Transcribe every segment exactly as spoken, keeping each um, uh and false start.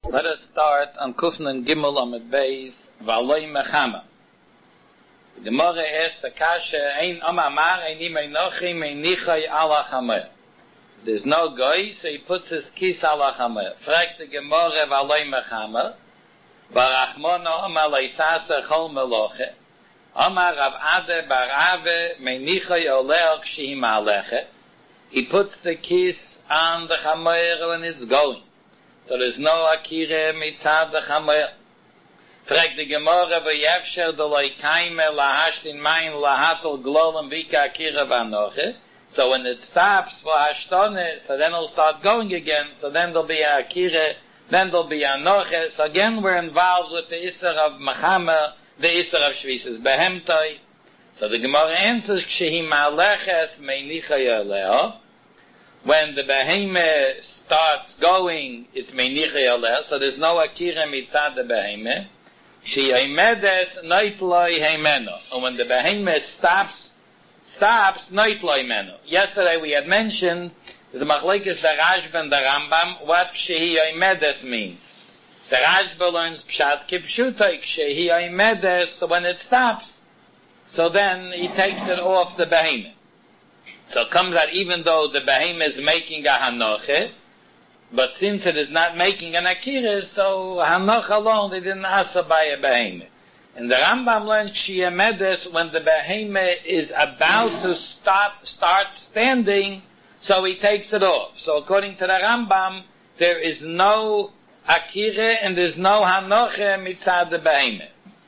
Let us start on Kufnan Gimel Amid Beis, V'aloi Mechama. The Gemara asks the Kasha, Ein Amamar, Ein Imei Nochi, Mein Nichai Ala Chamer. There's no goy, so he puts his kiss Ala Chamer. Fragt the Gemara, V'aloi Mechama, Barachmono Amar Leisasa Chol Meloche, Amar Rav Ade Bar Ave, Mein Nichai Oleo Kshihim Aleche. He puts the kiss on the Chamer when it's going. So there's no akira mitzad the chamer. Frag the Gemara v'yevsher do loy kaime lahashtin mayin lahatel glolem vika akira v'anoche. So when it stops for hashtone, so then it'll start going again. So then there'll be a akira, then there'll be anoche. So again we're involved with the isser of mechamer, the isser of shvisas behemtoi. So the Gemara answers kshehi ma'aleches meinicha yoleo. When the behemoth starts going, it's meinicha yoleh, so there's no akira mitzad the behemoth. She aimedes noitloi heimeno. And when the behemoth stops, stops noitloi meno. Yesterday we had mentioned, the machlekes the Rashba and the Rambam, what kshehi aimedes means. The Rashba learns pshat kipshutoi, kshehi aimedes, when it stops. So then he takes it off the behemoth. So it comes out even though the behemoth is making a hanoche, but since it is not making an akira, so hanoch alone they didn't asa by a behemoth. And the Rambam learns Kshiyamedes when the behemoth is about to start start standing, so he takes it off. So according to the Rambam, there is no akira and there's no hanoche mitzad the behemoth.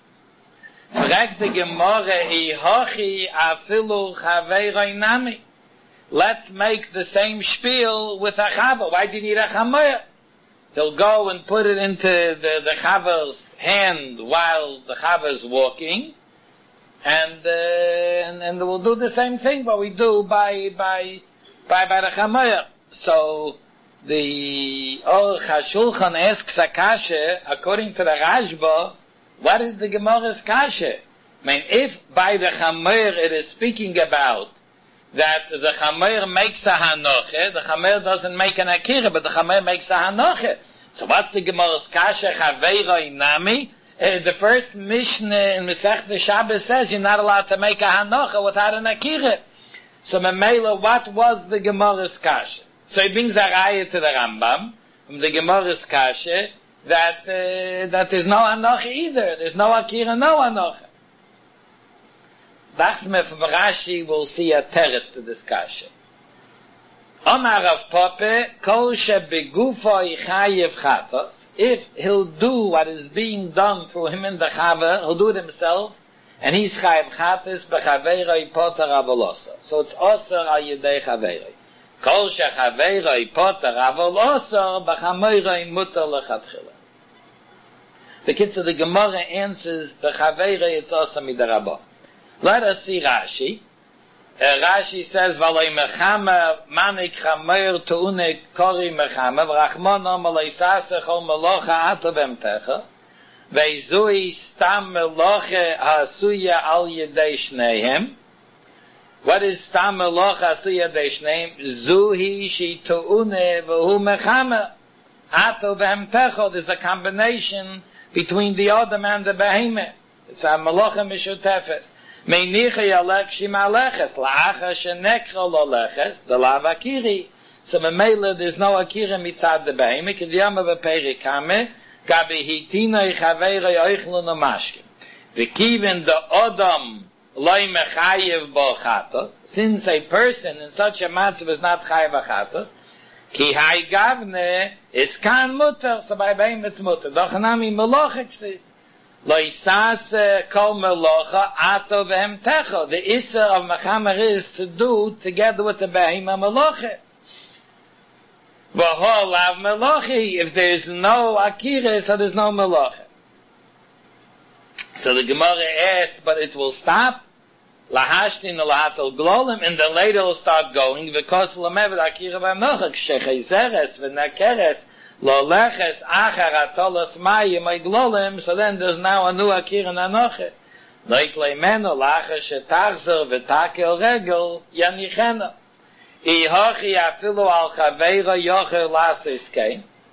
Fragt the Gemara, Ihochi afilu chaveiroi nami. Let's make the same spiel with a chava. Why do you need a chamer? He'll go and put it into the, the chava's hand while the chava is walking, and, uh, and and we'll do the same thing, what we do by by by by the chamer. So the Aruch HaShulchan asks a kasha, according to the Rashba, what is the Gemara's kasha? I mean, if by the chamer it is speaking about that the chamer makes a hanoche, the chamer doesn't make an akira, but the chamer makes a hanoche. So what's the Gemara's kasha? Chaveiroi nami. Uh, the first Mishnah in Masechta Shabbos says you're not allowed to make a hanoche without an akira. So Memela, what was the Gemara's kasha? So he brings a raya to the Rambam from the Gemara's kasha that uh, that there's no hanoche either. There's no akira, no hanoche. Bachsme from Rashi will see a teretz to this kasha. Omar of Pope, kol she begufo chayev chatos. If he'll do what is being done through him in the chava, he'll do it himself, and he's chayev chatos bechaveiroi poter avolosa. So it's oser al yedei chaveiroi. Kol she chaveiroi poter avolosa bechameiroi muter lechatchila. The kids of the Gemara answers bechaveiroi it's oser midarabah. Let us see Rashi. Uh, Rashi says, "V'aloi mechama manik chamer tu'une kori mechama v'rachmono maleisase chol melocha ato b'emtecha ve'zui stam melocha ha'asuya al yedei shneihem." What is stam melocha ha'asuya yedei shneihem? Zuhi shi tu'une v'hu mechama ato b'emtecha. There's a combination between the Adam and the behemoth. It's a melocha mishutefes. Meinicha yalech shimaleches la'acha shenekra loleches the lavakiri. So memela there's no akira mitzad the behemoth. K'diyama v'perikame gabi hitina ichaveira yoichlun amashkim. V'kiven the odom loy mechayev bo chatos. Since a person in such a matzav is not chayev achatos, ki hai gavne is kan mutter. So by behemoth it's mutter. Dochanami melochik. Loisase kol melocha ato v'hemtecha. The isser of mechamer is to do together with the behemah melocha. V'ho lav melochi. If there is no akira, so there's no melocha. So the Gemara asks, but it will stop. Lahashtin lahatel glolim, and then later it will start going. Because lamevet akira v'melocha k'shechayzeres v'nakeres. Lo leches achar atolos mayim glolim, so then there's now a new akira nanoche. Noit leimeno lacher shetachzer v'takel regel yanichena. I hochi afilu al chaveira yocher lasis kein.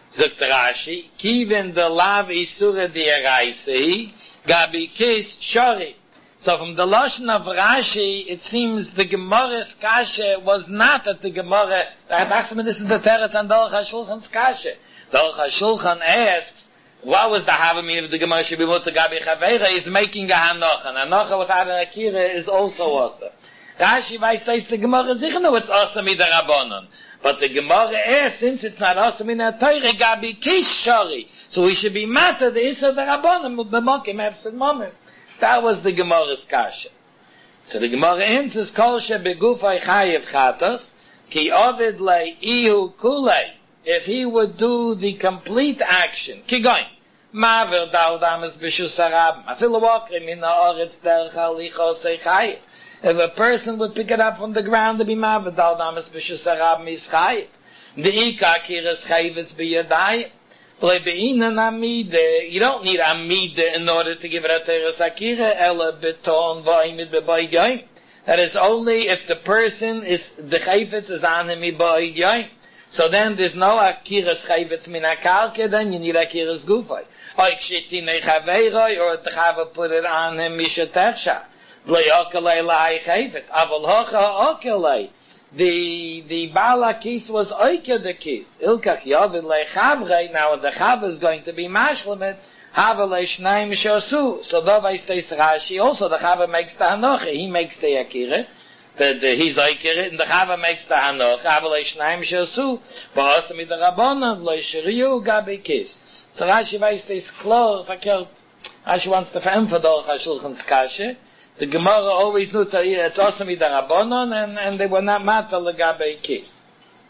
Zogt Rashi, Kiven de lav isura di eraisi, gabi kis shori. So from the Lashon of Rashi, it seems the Gemara's kasha was not that the Gemara, this is the Teretz and Aruch HaShulchan's kasha. The Aruch HaShulchan asks, what was the Havamim of the Gemara should be mutter gabi chaveira? Is making a hanocha. And hanocha without an akira is also awesome. Rashi weiß, that the Gemara sicher know it's awesome in the Rabbanon. But the Gemara asks, since it's not awesome in the Torah, gabi kish shori. So we should be matter the Issa the Rabbanon, with the mokim hefsed moment. That was the Gemara's kasha. So the Gemara answers, Kol she begufay chayev chatos, ki ovid le ihu kulei. If he would do the complete action, ki goin, maver dal damas b'shus harab, afilu wakrim in ha'oretz derech halicho sei chayev. If a person would pick it up from the ground to be maver dal damas b'shus harab mis chayev. The ika kiras chayevetz b'yadayim. You don't need amida in order to give it a teres akira. Ela beton va'imid bebayim. That is only if the person is the chayvetz is on him bebayim. So then there's no akiras chayvetz min hakarke. Then you need akiras gufay. Or ikshiti nechaveiroi, or the chava put it on him mishatersha. Le'okalei la'ay chayvetz. Aval hocha okalei. The, the Bala Kis was Oike the Kis. Ilkach Yovid Le Chavrei, now the Chav is going to be Mashlemet, Hava Le Shnaim Shosu. So Dovai stays Rashi, also the Chav makes the Hanoche, he makes the Akira, the, the, he's Oike, and the Chav makes the Hanoche, Hava Le Shnaim Shosu, Ba'asami the Rabbanon, Le Shiriyu Gabi Kis. So Rashi weiß this klar, verkehrt, Rashi wants to verempfehlen HaShulchan's Kashe. The Gemara always knew that it's awesome with the Rabbanon, and, and they were not matter legabe kis.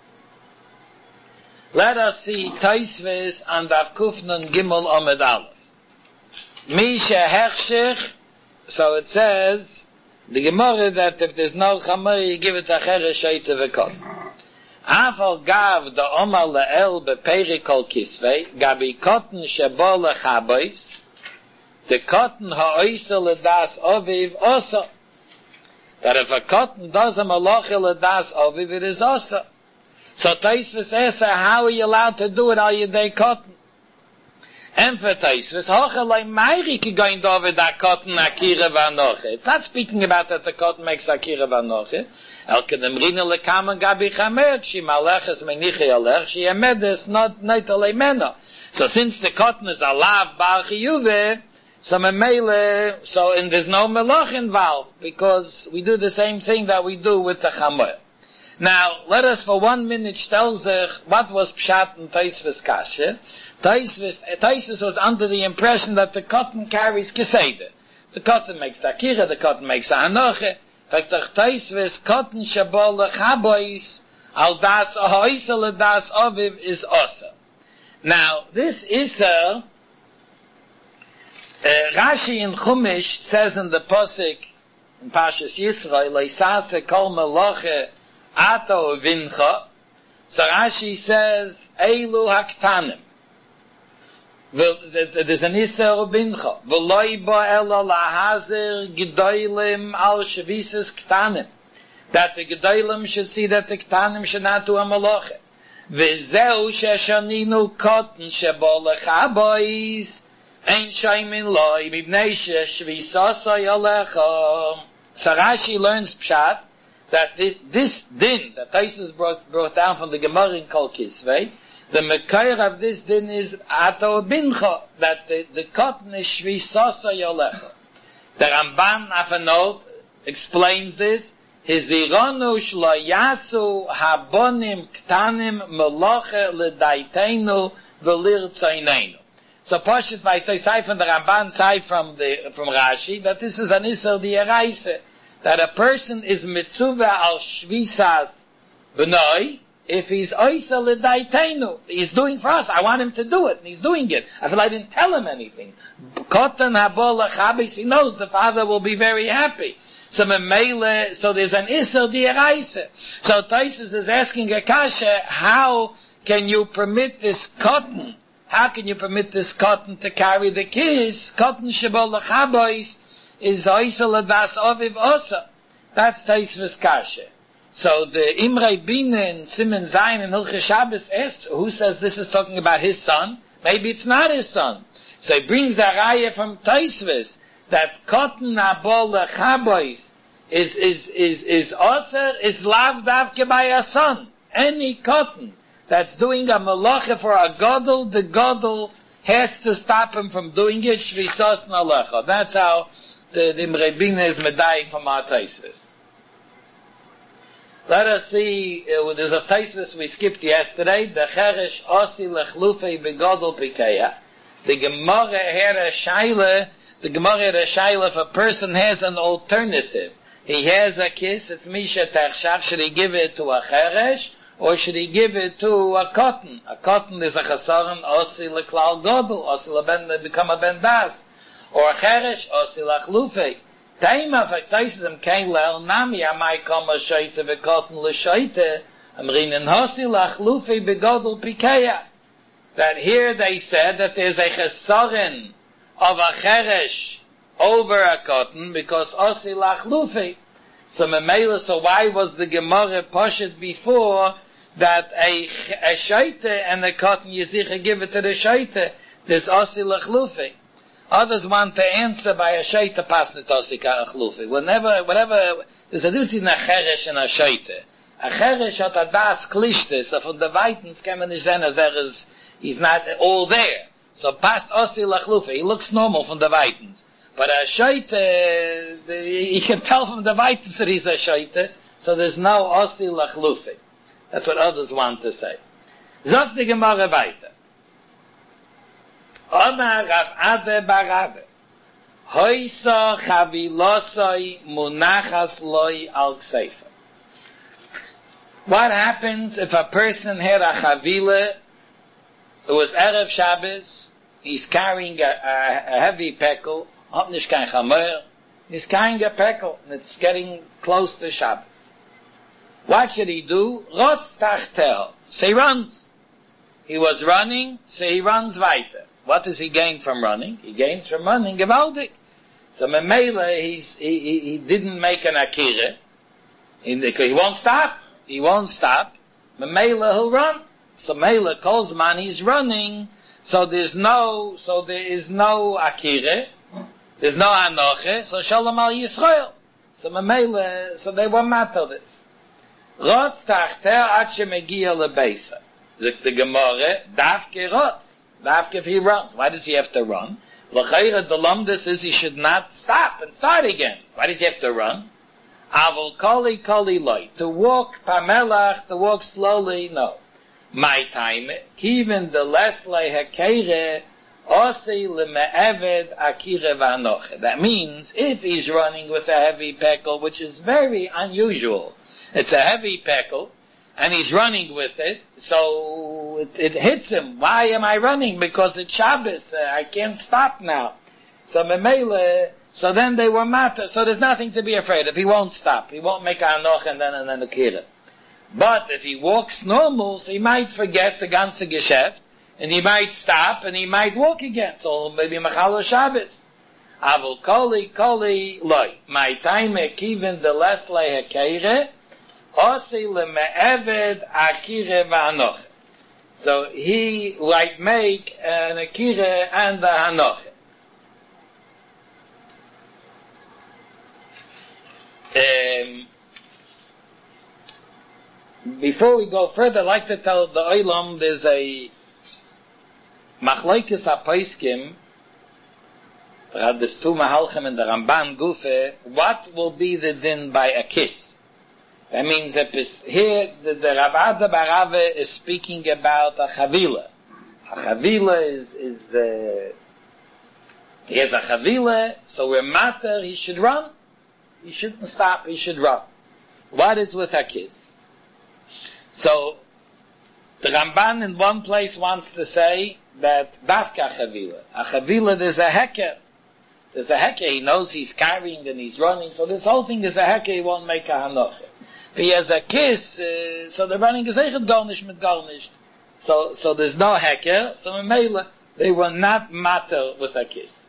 Let us see Taisves and Daf Kufnun Gimel Omed Aleph. Misha Hechshich, so it says, the Gemara that if there's no Chamor, you give it a Cheresh Sheite V'kot. Afal Gav the Omar Le'el Beperikol Kisvei, Gabi Kotten Shebo Lechabois, the cotton ha'oisa ledas oviv osa. That if a cotton does a malacha ledas oviv, it is osa. So Taisvis asks, how are you allowed to do it all your day cotton? And for Taisvis, hocha loy mayri ki goin dovid da cotton akira v'anoche. It's not speaking about that the cotton makes akira v'anoche. El kedemrina lekama gabi chamer, she maleches menichi alech, she emedes not neitale mena. So since the cotton is alav bar chiyuve, So memele, so and there's no melach involved, because we do the same thing that we do with the chamor. Now, let us for one minute tell sich what was pshat in Taisvis kashe. Taisvis, Taisvis was under the impression that the cotton carries keseder. The cotton makes takira, the cotton makes hanoche. Fact the Taisvis cotton shabol lechabois al das ahoisel das aviv is osa. Now, this iser. Uh, Rashi in Chumash says in the Posik, in Pashas Yisrael, Leisase kol meloche ato vincha. So Rashi says, Eilu haktanim. There's an Isser vincha. V'loi bo ela lahazer gedoylim al shavises ktanim. That the gedoylim should see that the ktanim should not do a meloche. V'zeu sheshaninu kotten shebo lechabois. Ein shaymin loy mibnei shvisasa yalecha. So Rashi learns pshat that this, this din that Taisus brought, brought down from the Gemara in Kol Kisvei, the mekair of this din is ato bincha, that the, the cotton is shvisasa yalecha. The Ramban Afanot explains this. Hizironu shlo yasu habonim ktanim meloche ledaitenu velirtzainenu. So Pashit by side from the Ramban side from the from Rashi that this is an Isser D'Oraisa, that a person is mitzuvah al shvisas b'noi if he's oisa l'daitenu. He's doing for us. I want him to do it, and he's doing it. I feel I didn't tell him anything. Kotan habol lachabis, he knows the father will be very happy. So memele, so there's an Isser D'Oraisa. So Taisus is asking a kasha, how can you permit this cotton? How can you permit this cotton to carry the kids? Cotton shebol lechabois is oisa ledas oviv osa. That's Taisvis kasha. So the Imre Bina and Simon Zayin and Hilchah Shabbos asks, who says this is talking about his son? Maybe it's not his son. So he brings a raya from Tosfos that cotton abol lechabois is is is is also is lav davke by a son. Any cotton that's doing a malacha for a gadol, the gadol has to stop him from doing it. Shvisas nalecha. That's how the the Imre Bina is medayik from our Tosfos. Let us see, uh, there's a Tosfos we skipped yesterday, the Cheresh Osi Lechlufei Begadol Pikeya. The Gemara had a shaila, the Gemara had a shaila if a person has an alternative. He has a kiss, it's Misha Tachshach, should he give it to a Cheresh, or should he give it to a cotton? A cotton is a Chasaran Osi Leklal Gadol, Osi Leben, become a Ben Das. Or a Cheresh Osi Lechlufei. Taima faktaisem kein lel nami amai kama shaita vekotten l'shaita amrinen hosi lachlufi begodel pikeya. That here they said that there's a chesaron of a cheresh over a cotton because osi lachlufi. So memela, so why was the Gemara poshet before that a, a shaita and the cotton yizicha give it to the shaita? There's osi lachlufi. Others want to answer by a shaita pasnitosi ka'achlufi. Whenever, whatever, there's a difference in a cheresh and a shaita. A cheresh hat a das klishte, so from the Weitens can man nicht sehen, as er is, he's not all there. So past osi lachlufi, he looks normal from the Weitens. But a shaita, you can tell from the Weitens that he's a shaita, so there's no osi lachlufi. That's what others want to say. Zog the Gemara weiter. Omar Rav Ade Barave Hoysa Chavilosoi Munachas Loi Al Kseifa. What happens if a person had a chavila, it was Erev Shabbos, he's carrying a, a, a heavy pekel, hat nicht kein Chamer, he's carrying a pekel, and it's getting close to Shabbos. What should he do? Rotz tachtel. So he runs. He was running, so he runs weiter. What does he gain from running? He gains from running gewaldig. So Memele, he's, he, he, he didn't make an akira. He, he won't stop. He won't stop. Memele, he'll run. So Mele calls man, he's running. So there's no, so there is no akira. There's no anoche. So Shalom al Yisrael. So Memele, so they won't matter this. Rotz tachter ad shemegia lebeisa. Zok the Gemara, davke rotz. Dafka if he runs. Why does he have to run? L'chayra, the lumdus is he should not stop and start again. Why does he have to run? Avol koli koli loy. To walk pamelach, to walk slowly, no. My time, kiven the lesle hekere, osi leme'eved akire v'anoche. That means, if he's running with a heavy pekel, which is very unusual, it's a heavy pekel, and he's running with it, so it, it hits him. Why am I running? Because it's Shabbos. Uh, I can't stop now. So Memele, so then they were matter. So there's nothing to be afraid of. He won't stop. He won't make a anoch and then and then a kira. But if he walks normal, so he might forget the ganze Geschäft, and he might stop, and he might walk again. So maybe Machalo Shabbos. Avol koli koli loy. My time kiven the less lay hekeire. Osi leme'eved akire v'anoche. So he might make an akire and the hanoche. Um, before we go further, I'd like to tell the Olam there's a Machlokes HaPoskim. There are these two Mahalchim in the Ramban Gufe. What will be the din by a kiss? That means that here the, the Rav Ade Barave is speaking about a chavila. A chavila is, is uh, he has a chavila, so where matter, he should run. He shouldn't stop, he should run. What is with a kiss? So, the Ramban in one place wants to say that dafka chavila. A chavila, there's a heker. There's a heker, he knows he's carrying and he's running, so this whole thing is a heker, he won't make a hanoche. If he has a kiss, uh, so the running is echet garnish mit garnish. So, so there's no heker, so in Mela, they were not matter with a kiss.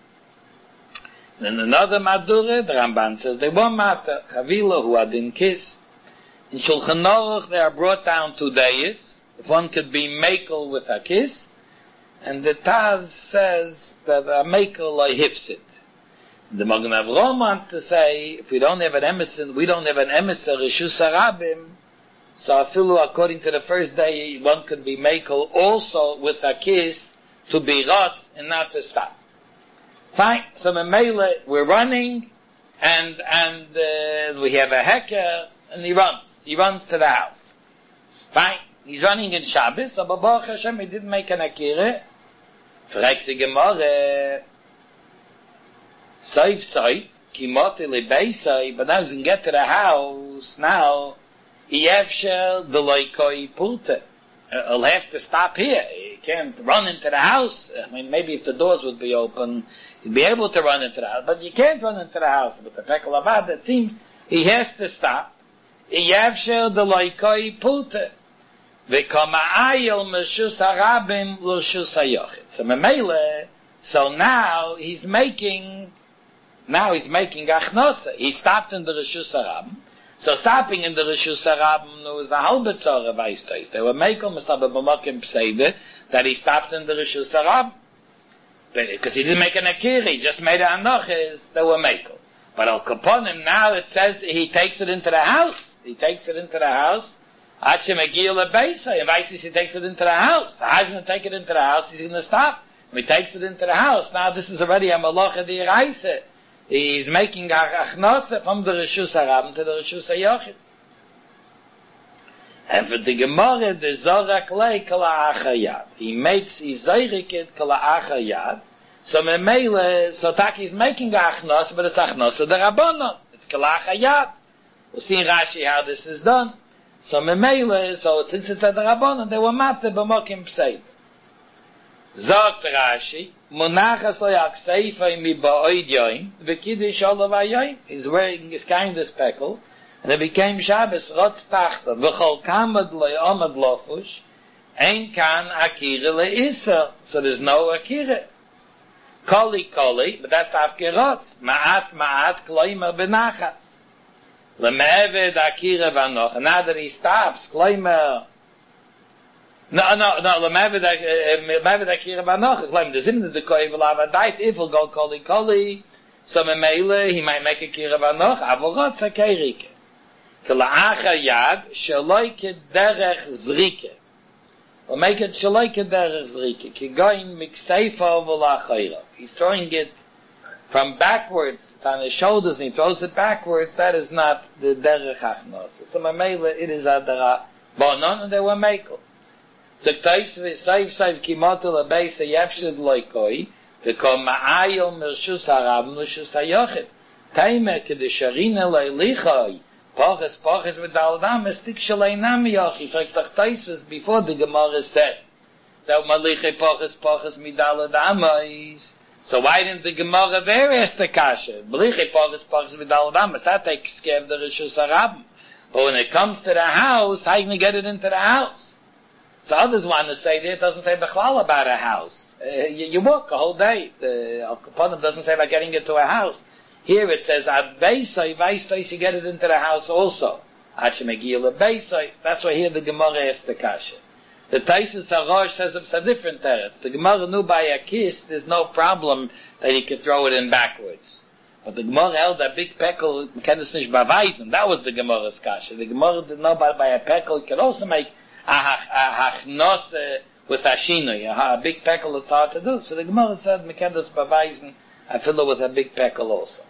Then another Madure, the Ramban says, they were matter, Chavila, who had in kiss. In Shulchan Aruch, they are brought down two days. If one could be makel with a kiss, and the Taz says that a makel like hifsit. The Magen Avraham wants to say, if we don't have an emissary, we don't have an emissary, Rishus Harabim, so afilu, according to the first day, one could be makel also with a kiss to be rotz and not to stop. Fine. So Memele, we're running, and and uh, we have a hecker, and he runs. He runs to the house. Fine. He's running in Shabbos, so Baruch Hashem, he didn't make an akira. Fragt die Gemara, Soif Soif, Kimoti Lebeisai, but now he can get to the house, now, Yevshel the Loikoi Pulte. He'll have to stop here. He can't run into the house. I mean, maybe if the doors would be open, he'd be able to run into the house, but you can't run into the house. But the Pekel Avad, it seems he has to stop. Yevshel the Loikoi Pulte. V'kama ayel meshus harabim l'shus hayochid. So memele, so now he's making, now he's making achnosa. He stopped in the reshus harabim. So stopping in the reshus harabim was a halbe tzora vayistais. They were making mistaber b'makim pseide that he stopped in the reshus harabim because he didn't make an akira. He just made an anochis. They were making. But al kaponim now it says he takes it into the house. He takes it into the house. Ache Megil Lebeisa, and Weiss he takes it into the house. How's he going to take it into the house? He's going to stop. When he takes it into the house, now this is already a Malacha D'Iraisa. He's making a Achnose from the Rishus Harabim to the Rishus HaYochid. And for the Gemara, the Zorak Lei Kala Achayad. He makes his Zoyrikid Kala Achayad. So Memele, so Taki is making a Achnose, but it's Achnose the Rabbanon. It's Kala Achayad. We'll see in Rashi how this is done. So memele, so since it's at the Rabbanon, they were matte b'mokim pseid. Zogt Rashi, Monachas lo yakseifa mi ba'oid yoim, v'kiddush olav hayoim. He's wearing his kind of speckle, and it became Shabbos, rotz tachta, v'chol kamad lo yomad lofush, ein kan akira le'isa. So there's no akira. Koli koli, but that's after rotz. Ma'at ma'at kloima b'nachas. Lemeved akira vanoch. And now that he stops, Kleimer. No, no, no, Lemeved akira vanoch. Kleimer, the zimne de koi v'lava dait, if he'll go koli koli, so memele, he might make akira vanoch, avorot sakeirike. K'la'acha yad, shaloike derech zrike. Or make it shaloike derech zrike. Kigoin mikseifa v'la'chayra. He's throwing it from backwards, it's on his shoulders, and he throws it backwards. That is not the derech achnos. So mamela, it is adara bonon, and they were mekel. So k'tois v'sayv sayv kimotel abeisa yefshid loikoi, v'kom ma'ayel mershus harabim l'shus hayochid. Taime k'desharina leilichoi, poches poches v'daladam, estik shaleinam yochi. So k'tois was before the Gemara said, that malichei poches poches midaladam. So why didn't the Gemara there ask the kasha? B'lichei poches poches v'daladamas. That takes care of the Rishus Harabim. But when it comes to the house, how are you going to get it into the house? So others want to say that it doesn't say Bechlal about a house. Uh, you, you walk a whole day. The Al Kaponim doesn't say about getting it to a house. Here it says, Ad Beisai, Beisai, you get it into the house also. Ad Shemegil Beisai. That's why here the Gemara asked the kasha. The Taisus HaRosh says it's a different teretz. The Gemara knew by a kiss, there's no problem that he could throw it in backwards. But the Gemara held a big pekel, we can nicht beweisen. That was the Gemara's kasha. The Gemara didn't know by, by a pekel, you could also make a hachnose with a shinoi, a big pekel it's hard to do. So the Gemara said, we can nicht beweisen, I fill it with a big pekel also.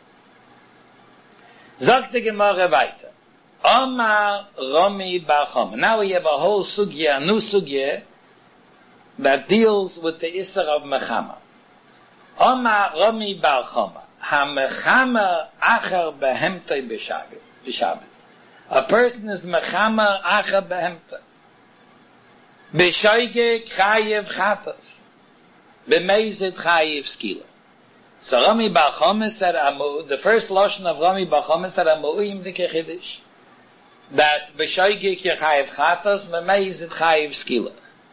Sagt the Gemara weiter. Omar Romi Bar Choma. Now we have a whole sugya, a new sugya, that deals with the Isser of Mechama. Omar Romi Bar Choma. Ha-Mechama Acher Behemtoi B'Shabbos. A person is Mechama Acher Behemtoi. B'Shoige Chayev Chatas. B'Meizit Chayev Skila. So Romi Bar Choma said, the first lotion of Romi Bar Choma said, Amu'im Dikechidish. That b'shoigik yechayev chatos, memezit chayev skila.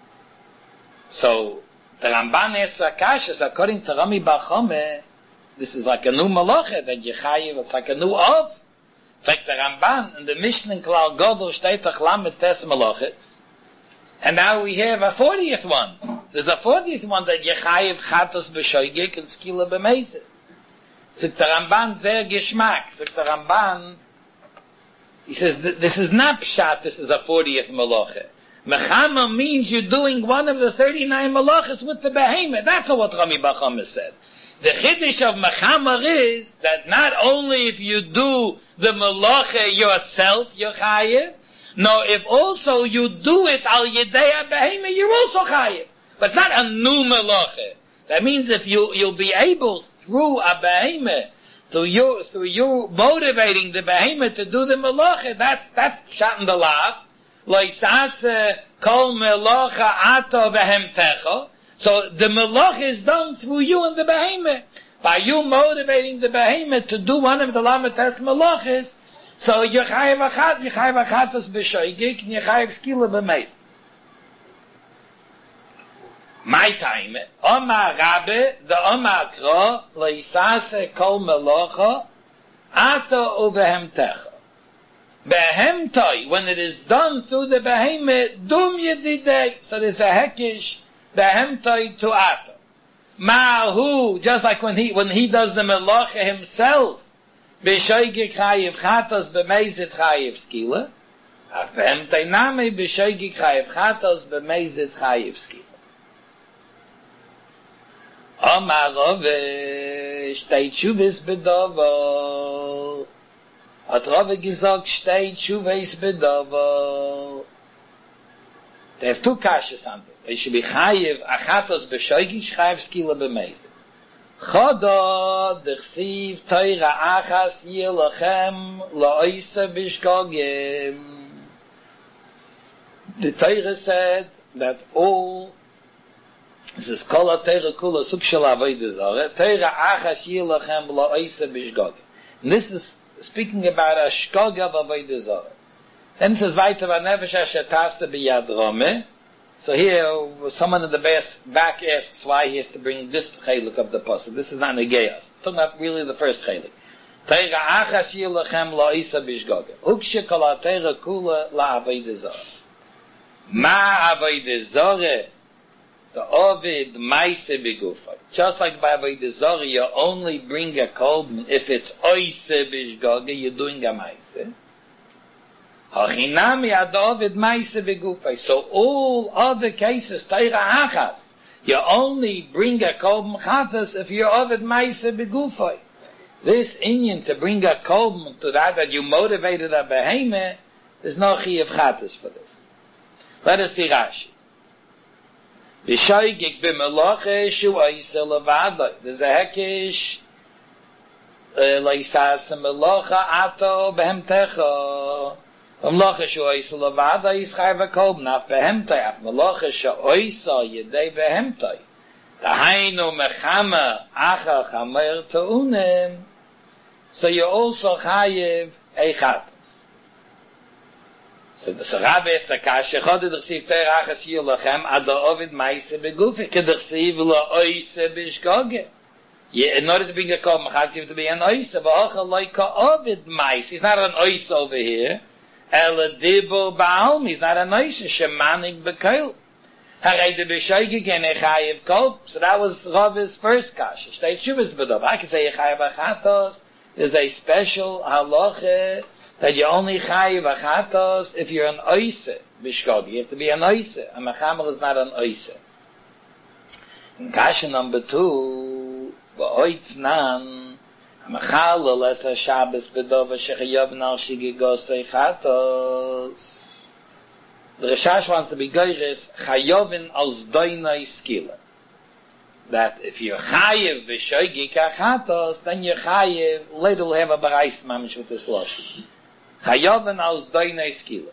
So the Ramban asks Akashas, according to Rami Bar Choma, this is like a new malacha that yechayev, it's like a new of. Fragt der Ramban, in the Mishnah in Klal Godel steht doch Lamed Tes Malachis. And now we have a fortieth one. There's a fortieth one that Yechayev Chatos B'Shoigik and Skila B'Meise. Sagt der Ramban, sehr Geschmack. Sagt der Ramban, he says, this is not Pshat, this is a fortieth Malacha. Mechama means you're doing one of the thirty-nine Malachas with the Behemoth. That's what Rami Bachama said. The Chiddush of Mechama is that not only if you do the Malacha yourself, you're Chayev, no, if also you do it al Yedei Behemoth, you're also Chayev. But it's not a new Malacha. That means if you, you'll be able through a Behemoth, through you, through you motivating the Behemoth to do the Malacha, that's, that's Pshat in the Lav. Loisase kol Malacha ato behemtecha. So the Malach is done through you and the Behemoth. By you motivating the Behemoth to do one of the Lamed Tes Malachis, so you chayev achat, you chayev achatos b'shoigik, and you chayev skila b'meis. My time, Omar Rabbe, the Omar Kro, loisase kol Malacha ato ubehemtecha. Behemtoi, when it is done through the Behemoth, dum yedidei. So there's a hekish, behemtoi to ato. Ma'hu, just like when he, when he does the melacha himself, b'shoigik chayiv chatos, b'meizit chayiv skila. Behemtoi nami, b'shoigik chayiv chatos, b'meizit chayiv skila. Omar Rove, shtei tshuvas b'dovo. Hat Rove gesagt, steht Shuveis Bedovo. They have two kashas on this. They should be chayiv achatos b'shoigik, chayiv skila b'meizit. Chodo d'chsiv toira achas yilachem la'oisa b'shgogim. The Torah said that all, this is kol ha-Torah kula suk shel avodah zarah, toira achas yilachem la'oisa b'shgogim. And this is speaking about a shkog of avodah zarah. Then it says weiter v'nefesh asher tasta b'yad romeh. So here, someone in the back asks why he has to bring this chelik of the pasuk. This is not negeyas. Talking about really the first chelik. Teira achas yilachem la'isa b'shgogim. Ukshe kol ha-Torah kula la'avodah zarah. Ma avodah zarah, the ovid maise begufay. Just like by avodah zarah, you only bring a korban if it's oise b'shgoga, you're doing a maise. Hachinami ad ovid maise begufay. So all other cases, teira achas, you only bring a korban chatas if you're ovid maise begufay. This inyan to bring a korban to that that you motivated a behemoth, there's no chiyuv chatas for this. Let us see Rashi. B'shoigik b'melacha shu oisa levadai. There's a hekish leisas melacha ato behemtecha. Melacha shu oisa levadai is chayv hakolb naf behemtai. Af melacha shu oisa yedei behemtai. Dahainu mechama acha chamer ta'unim. So you also chayiv eichat. So the Sarab is the kasha, chod d'chsiv teir achas yilachem, ad ovid maise begufi, k'd'chsiv la'oise b'shgoge. In order to bring a korban chatas, you have to be an oise, v'ocha loy ka'ovid maise. He's not an oise over here. Ela dibo ba'alm, he's not an oise, shemanik b'koil. Harei de b'shoigik en echayev kol. So that was Rav's first kasha. Shtei tshuvas b'dov. I can say echayev achatos. There's a special halacha that you only chayiv achatos if you're an oise b'shgog. You have to be an oise. A mechamer is not an oise. In kasha number two, ba'oitz nan, a mechal les ha-Shabbos b'dova shechayovin al shigigos echatos. The Rishash wants to be goyres chayovin al zdoinai skila. That if you're chayiv b'shoigik achatos, then you're chayiv, later we'll have a barais mamish with this loshon. Chayovin al zdoinai skila.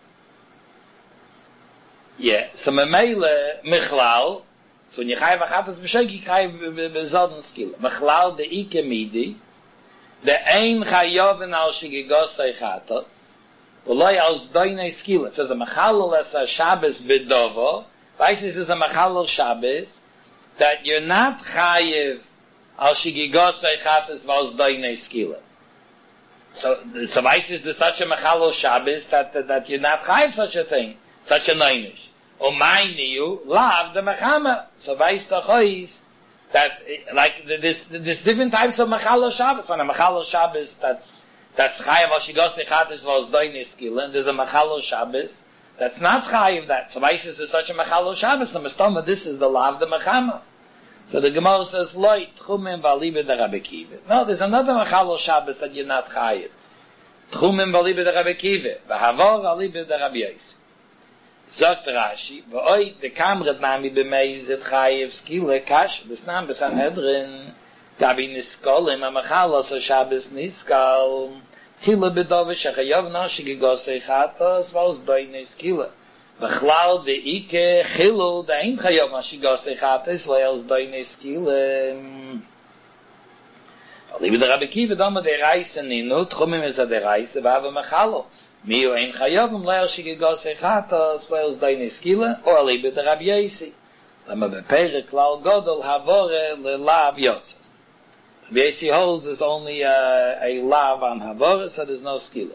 Yeah, so memele michlal, so when you chayiv achatos b'shoigik, chayiv b'zodin skila. Michlal de ike midi, the ein chayovin al shigigos echatos, V'loi al zdoinei skila. It says a mechalel es a Shabbos b'dovo. This is a mechalel Shabbos that you're not chayiv al shigigos echatos v'al zdoinei skila. So, so why is there such a Mechalel Shabbos that, that, that you're not chayiv such a thing, such a neinish? Or my new, lav the Mechama. So why is the choiz that, like, there's, there's different types of Mechalel Shabbos. On a Mechalel Shabbos, that's, that's chayiv, Ashigos Nechatis, was doinis kila, and there's a Mechalel Shabbos, that's not chayiv that. So why is there such a Mechalel Shabbos? So Mestoma, this is the lav the Mechama. So the Gemara says, Loi tchumim v'alibe de Rabbi Kiva. No, there's another Mechalel Shabbos that you're not chayiv. Tchumim v'alibe de Rabbi Kiva. V'havor v'alibe de Rabbi Yosef. Sagt Rashi, v'oi de kamret nami b'mei zet chayiv skile kash, b'snam b'sanhedrin, gabi niskolim, ha-Mechalel so Shabbos niskal, chile b'dove shechayav nashi gigosei chatos, v'os doi niskile. Bechlal de ike chilul de ein chayav mashigos echates leils doine skile. Liebe der Rabbi Kiva dama de reise ninu tchumim es a de reise vava mechalo. Miu ein chayav um leil shigigos echates leils doine skile or liebe der Rabbi Yossi. Lama bepere klal godol havore le lav yotzes. Rabbi Yossi holds is only uh, a lav on havore, so there's no skile.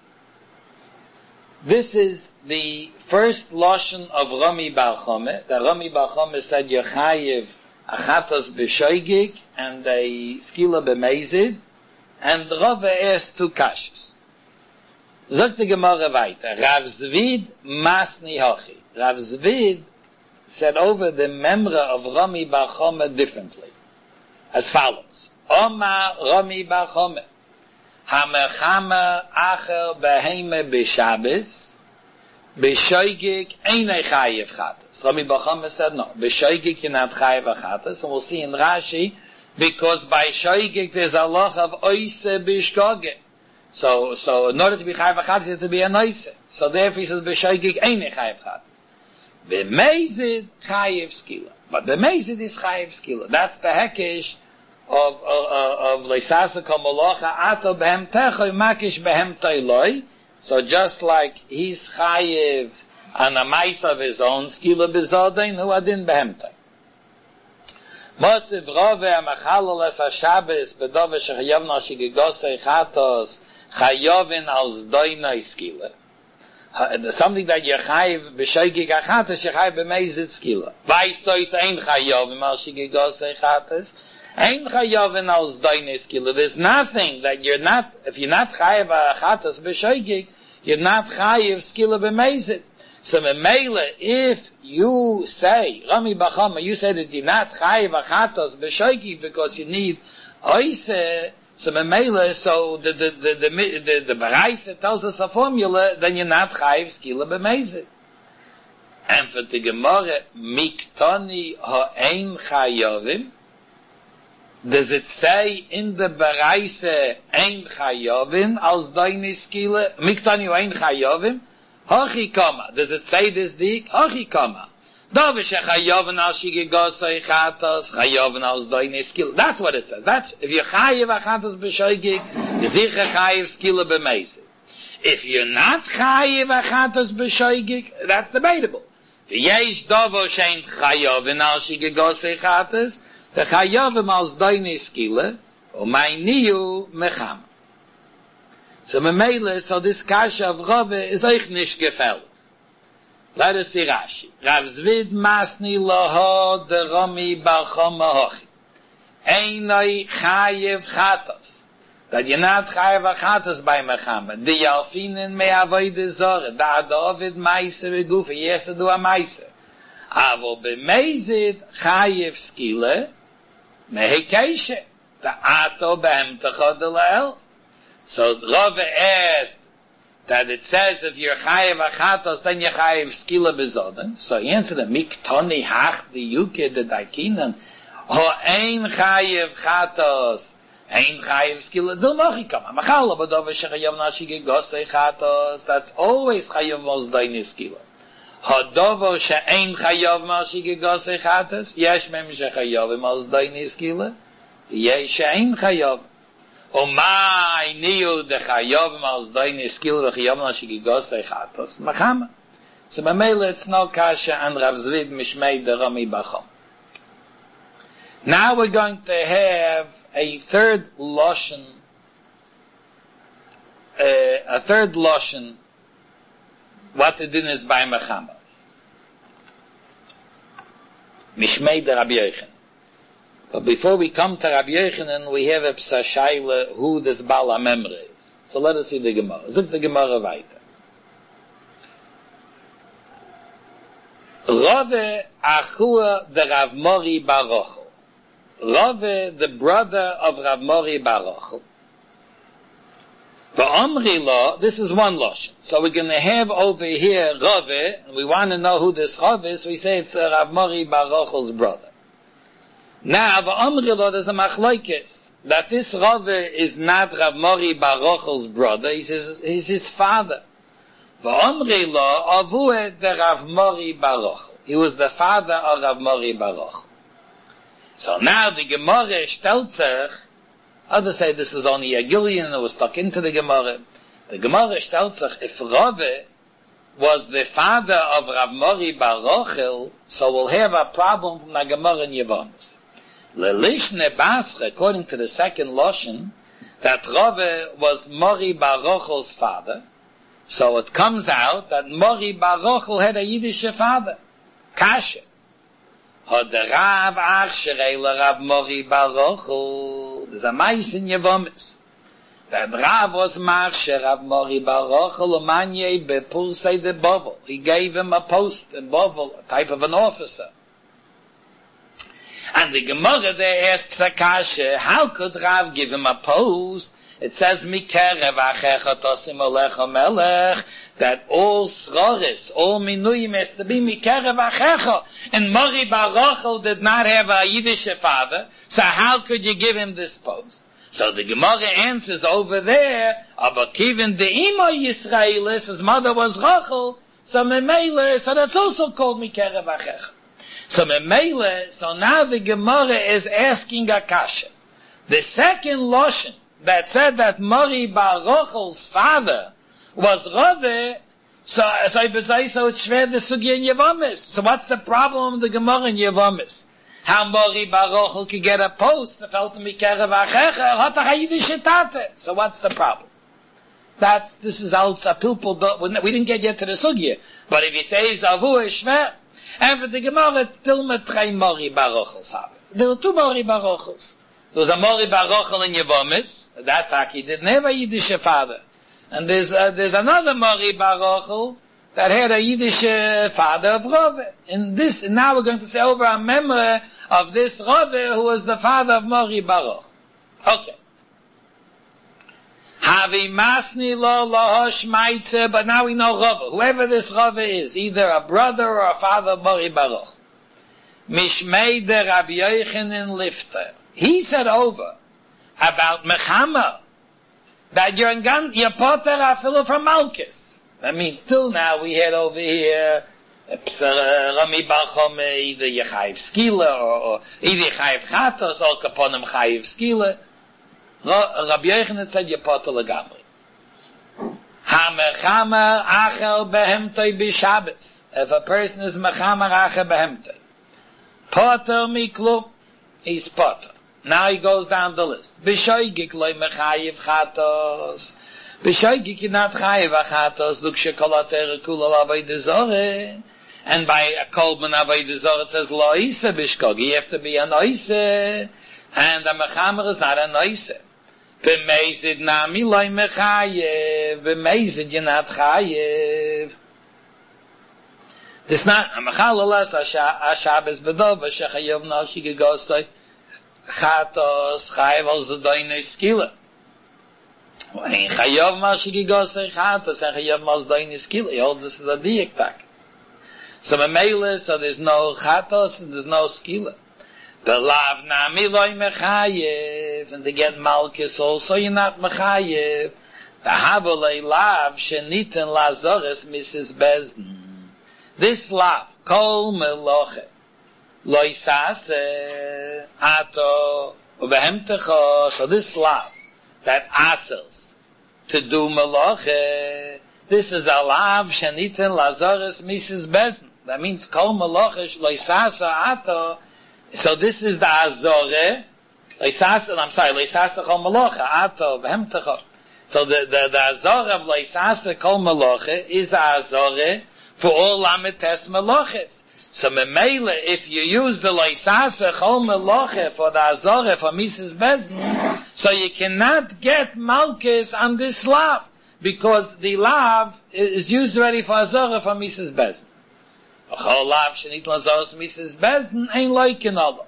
This is the first lashon of Rami Bar Chome. The Rami Bar Chome said Yechayev achatos b'shoigig and a skila b'meizid, and Rava asked two kashas. Zok the Gemara weiter. Rav Zvid masni hochi. Rav Zvid said over the memra of Rami Bar Chome differently, as follows: Oma Rami Bar Chome. Hamechama acher beheme b'Shabbos b'shoigig einay chayiv chatas. Rami Bar Chome said no. B'shoigig you're not chayiv chatas, and we'll see in Rashi because by shoigig there's a loch of oise b'shgoge. So, so in order to be chayiv chatas, you have to be a noise. So therefore he says b'shoigig einay chayiv chatas. B'meizid chayiv skila, but b'meizid is chayiv skila. That's the hekesh of of leisasa komolocha ato behem techoy makish behem toiloi. So just like he's chayiv on a mice of his own skila bezodain who adin behem toy. Mosiv rove amachalol es hashabbos bedove shechayavna shigigosei chatos chayovin al zdoinoi skila. Something that you're chayiv b'shoigig achatos you're chayiv b'meizid skila. Vaistois ein chayovin al shigigosei chatos. Ein chayovin al zdoinoi skila. There's nothing that you're not, if you're not chayiv achatos b'shoigig, you're not chayiv skila b'meizid. So memele, if you say, Rami Bar Chome, you say that you're not chayiv achatos b'shoigig because you need oise, so memele, so the the the the the, the Baraisa tells us a formula, then you're not chayiv skila b'meizid. And for the Gemara, miktoni ha'ein chayovim, does it say in the Baraisa ein chayovim als doini skila? Miktani ein chayovim? Hachi kama. Does it say this dik? Hachi kama. Dovish chayovim al shigigosoi chatos chayovim als doini skila. That's what it says. That's if you're chayiv achatos b'shoigig, you're zicher chayiv skila b'meizid. If you're not chayiv achatos b'shoigig, that's debatable. Yesh dovo shein chayovim al shigigosoi chatos the chayavim als doini skila, o my niu mecham. So memele, so this kasha of Rave is euch nish gefällt. Let us see Rashi. Rav Zvid masni loho de Rami Bar Chome hochi. Einoi chayev chatos. That you're not chayev chatos by mecham. The yalfinin me avoide zore. Da David meise begufe. He has to do a meise. Avo b'meizid chayev skila, mehekeshe, the ato behem techodel. So Rava asked that it says if you're chayev achatos, then you're chayev skila bezoden. So he answered him, miktoni hach di yuke de daikinan, ho ein chayev chatos, ein chayev skila del mochikam. Machala badove shechayav nashige gosei chatos, that's always chayev mos doini skila. Hadovo she'ein chayav mashige gosei chatos, yesh mem shechayav mos doini skila, yesh she'ein chayav. O my niu de chayav mos doini skila v'chayav mashige gosei chatos, machama. So memele it's no kasha and Rav Zvid mishmei de Rami Bar Chome. Now we're going to have a third lashon uh, a third Lashon, what the din is by Mechama. Mishmei de Rabbi Yochanan. But before we come to Rabbi Yochanan, we have a psashayla who this Baal HaMemre is. So let us see the Gemara. Zuk the Gemara weiter. Rave Achua the Rav Mori bar Rochel. Rave, the brother of Rav Mori bar Rochel. The Omri law, this is one Lashon. So we're going to have over here Rave, and we want to know who this Rave is, so we say it's uh, Rav Mori bar Rochel's brother. Now, the Omri law, there's a machlokes, that this Rave is not Rav Mori bar Rochel's brother, he's his, he's his father. The Omri law, Avue the Rav Mori bar Rochel. He was the father of Rav Mori bar Rochel. So now the Gemara Stelzer, others say this is only a Gillian who was stuck into the Gemara. The Gemara stellt sich, if Rave was the father of Rav Mori bar Rochel, so we'll have a problem from the Gemara in Yevonis. Lelishne Basre, according to the second Lashon, that Rave was Mori bar Rochel's father, so it comes out that Mori bar Rochel had a Yiddish father. Kasha. Had the Rav Achsherei Rav Mori bar Rochel. There's a mice in Yevomis. That Rav was Marsher Rav Mori bar Rochel Umanye Bepulsei de Bovel. He gave him a post in Bovel, a type of an officer. And the Gemara there asks Akasha, how could Rav give him a post? It says, Mikerev Achecha Tosim Olecha Melech, that all Sroris, all Minuyim has to be Mikerev Achecha. And Mori bar Rochel did not have a Yiddish father, so how could you give him this post? So the Gemara answers over there, aber kiven de Ima Yisraelis, his mother was Rochel, so Memele, so that's also called Mikerev Achecha. So Memele, so now the Gemara is asking Akasha. The second Lashon that said that Mori bar Rochel's father was Rave, so so I say so it's schwer the Sugi in Yevomis. So what's the problem of the Gemara in Yevomis? How Mori bar Rochel could get a post, so what's the problem? That's, this is also a pilpul, we didn't get yet to the Sugi. But if you say Zavu is schwer, and for the Gemara, Tilma Trei Mori bar Rochel's father. There were two Mori bar Rochels. There was a Mori bar Rochel in Yevomis, that Taki didn't have a Yiddish father. And there's, uh, there's another Mori bar Rochel that had a Yiddish uh, father of Rave. In this, and now we're going to say over a memory of this Rave who was the father of Mori bar Rochel. Okay. Havi masni lo lohosh maitze, but now we know Rave. Whoever this Rave is, either a brother or a father of Mori bar Rochel. Mishmei de Rabbi Yochanan Lifter. He said over about Mechama that you're in Gan, you're poter afilu from Malchus. That means till now we had over here Rami bar Chome, either Yechayev Skila or either Yechayev Chatos or Kaponim Chayev Skila. Rabbi Yochanan said you're poter legamri. Ha Mechama achel behemtoi b'Shabbos. If a person is Mechama achel behemtoi, poter miklum, he's poter. Now he goes down the list. B'shoigik loy mechayev chatos. B'shoigik is not chayev chatos. Look shekolater kula avodah zorah. And by a kolben avodah zorah it says lo isa b'shkog. You have to be an oise. And a mechamer is not an oise. B'meizid nami loy mechayev. B'meizid you're not chayev. This not a mechalalas ashabes bedov shechayev nashig gosay. Chatos chayev al zadoyne skila. Ein chayev mashigi gosei chatos, ein chayev mal zadoyne skila. He holds this is a diak tak. So memele, so there's no chatos and there's no skila. The lav nami loy mechayev, and to get malchus also you're not mechayev. The havolei lav sheniten lazores Missus Bezdin. This lav kol melochet. Loisas ato ubehemtecho. So this lav that asels to do meloche, this is a lav sheniten lazores Missus Bezdin. That means kol meloche loisas ato. So this is the azore loisas. I'm sorry, loisas kol meloche ato ubehemtecho. So the, the, the Azor of Leisasa Kol Meloche is a Azor for all Lametes Meloches. So Memele, if you use the Leisasa Kol Meloche for the Azor for Missus Bezdin, so you cannot get Malchus on this lav, because the lav is used already for Azor for Missus Bezdin. A whole lav shenit Lazor Missus Bezdin ain't like in all.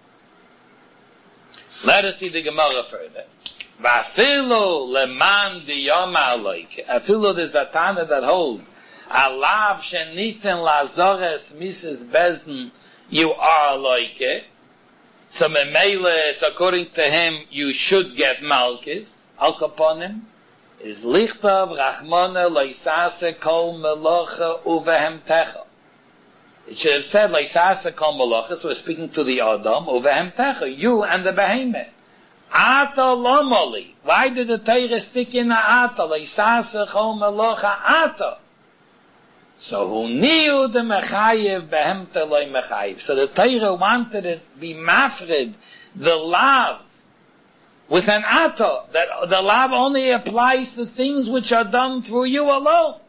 Let us see the Gemara further. Va'afilu leman diyoma aloike. Afilu there's a Tana that holds a lav sheniten lazores Missus Bezdin, you are aloike. So memele, so according to him, you should get malchus. Al kaponim is lichtav rachmona leisase kol melocha uvehem techa. It should have said leisase kol melocha, so we're speaking to the Adam, uvehem techa, you and the behemoth. Ata lomoli. Why did the Torah stick in the ata? Leisase kol melocha ata. So who knew the mechayev behemta loy mechayev? So the Torah wanted it to be mafred, the lav, with an ata, that the lav only applies to things which are done through you alone.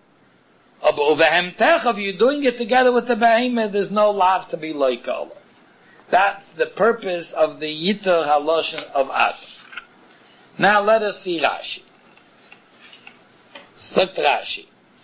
If you're doing it together with the behemoth, there's no lav to be like Allah. That's the purpose of the Yitor Haloshen of ata. Now let us see Rashi. Sot Rashi.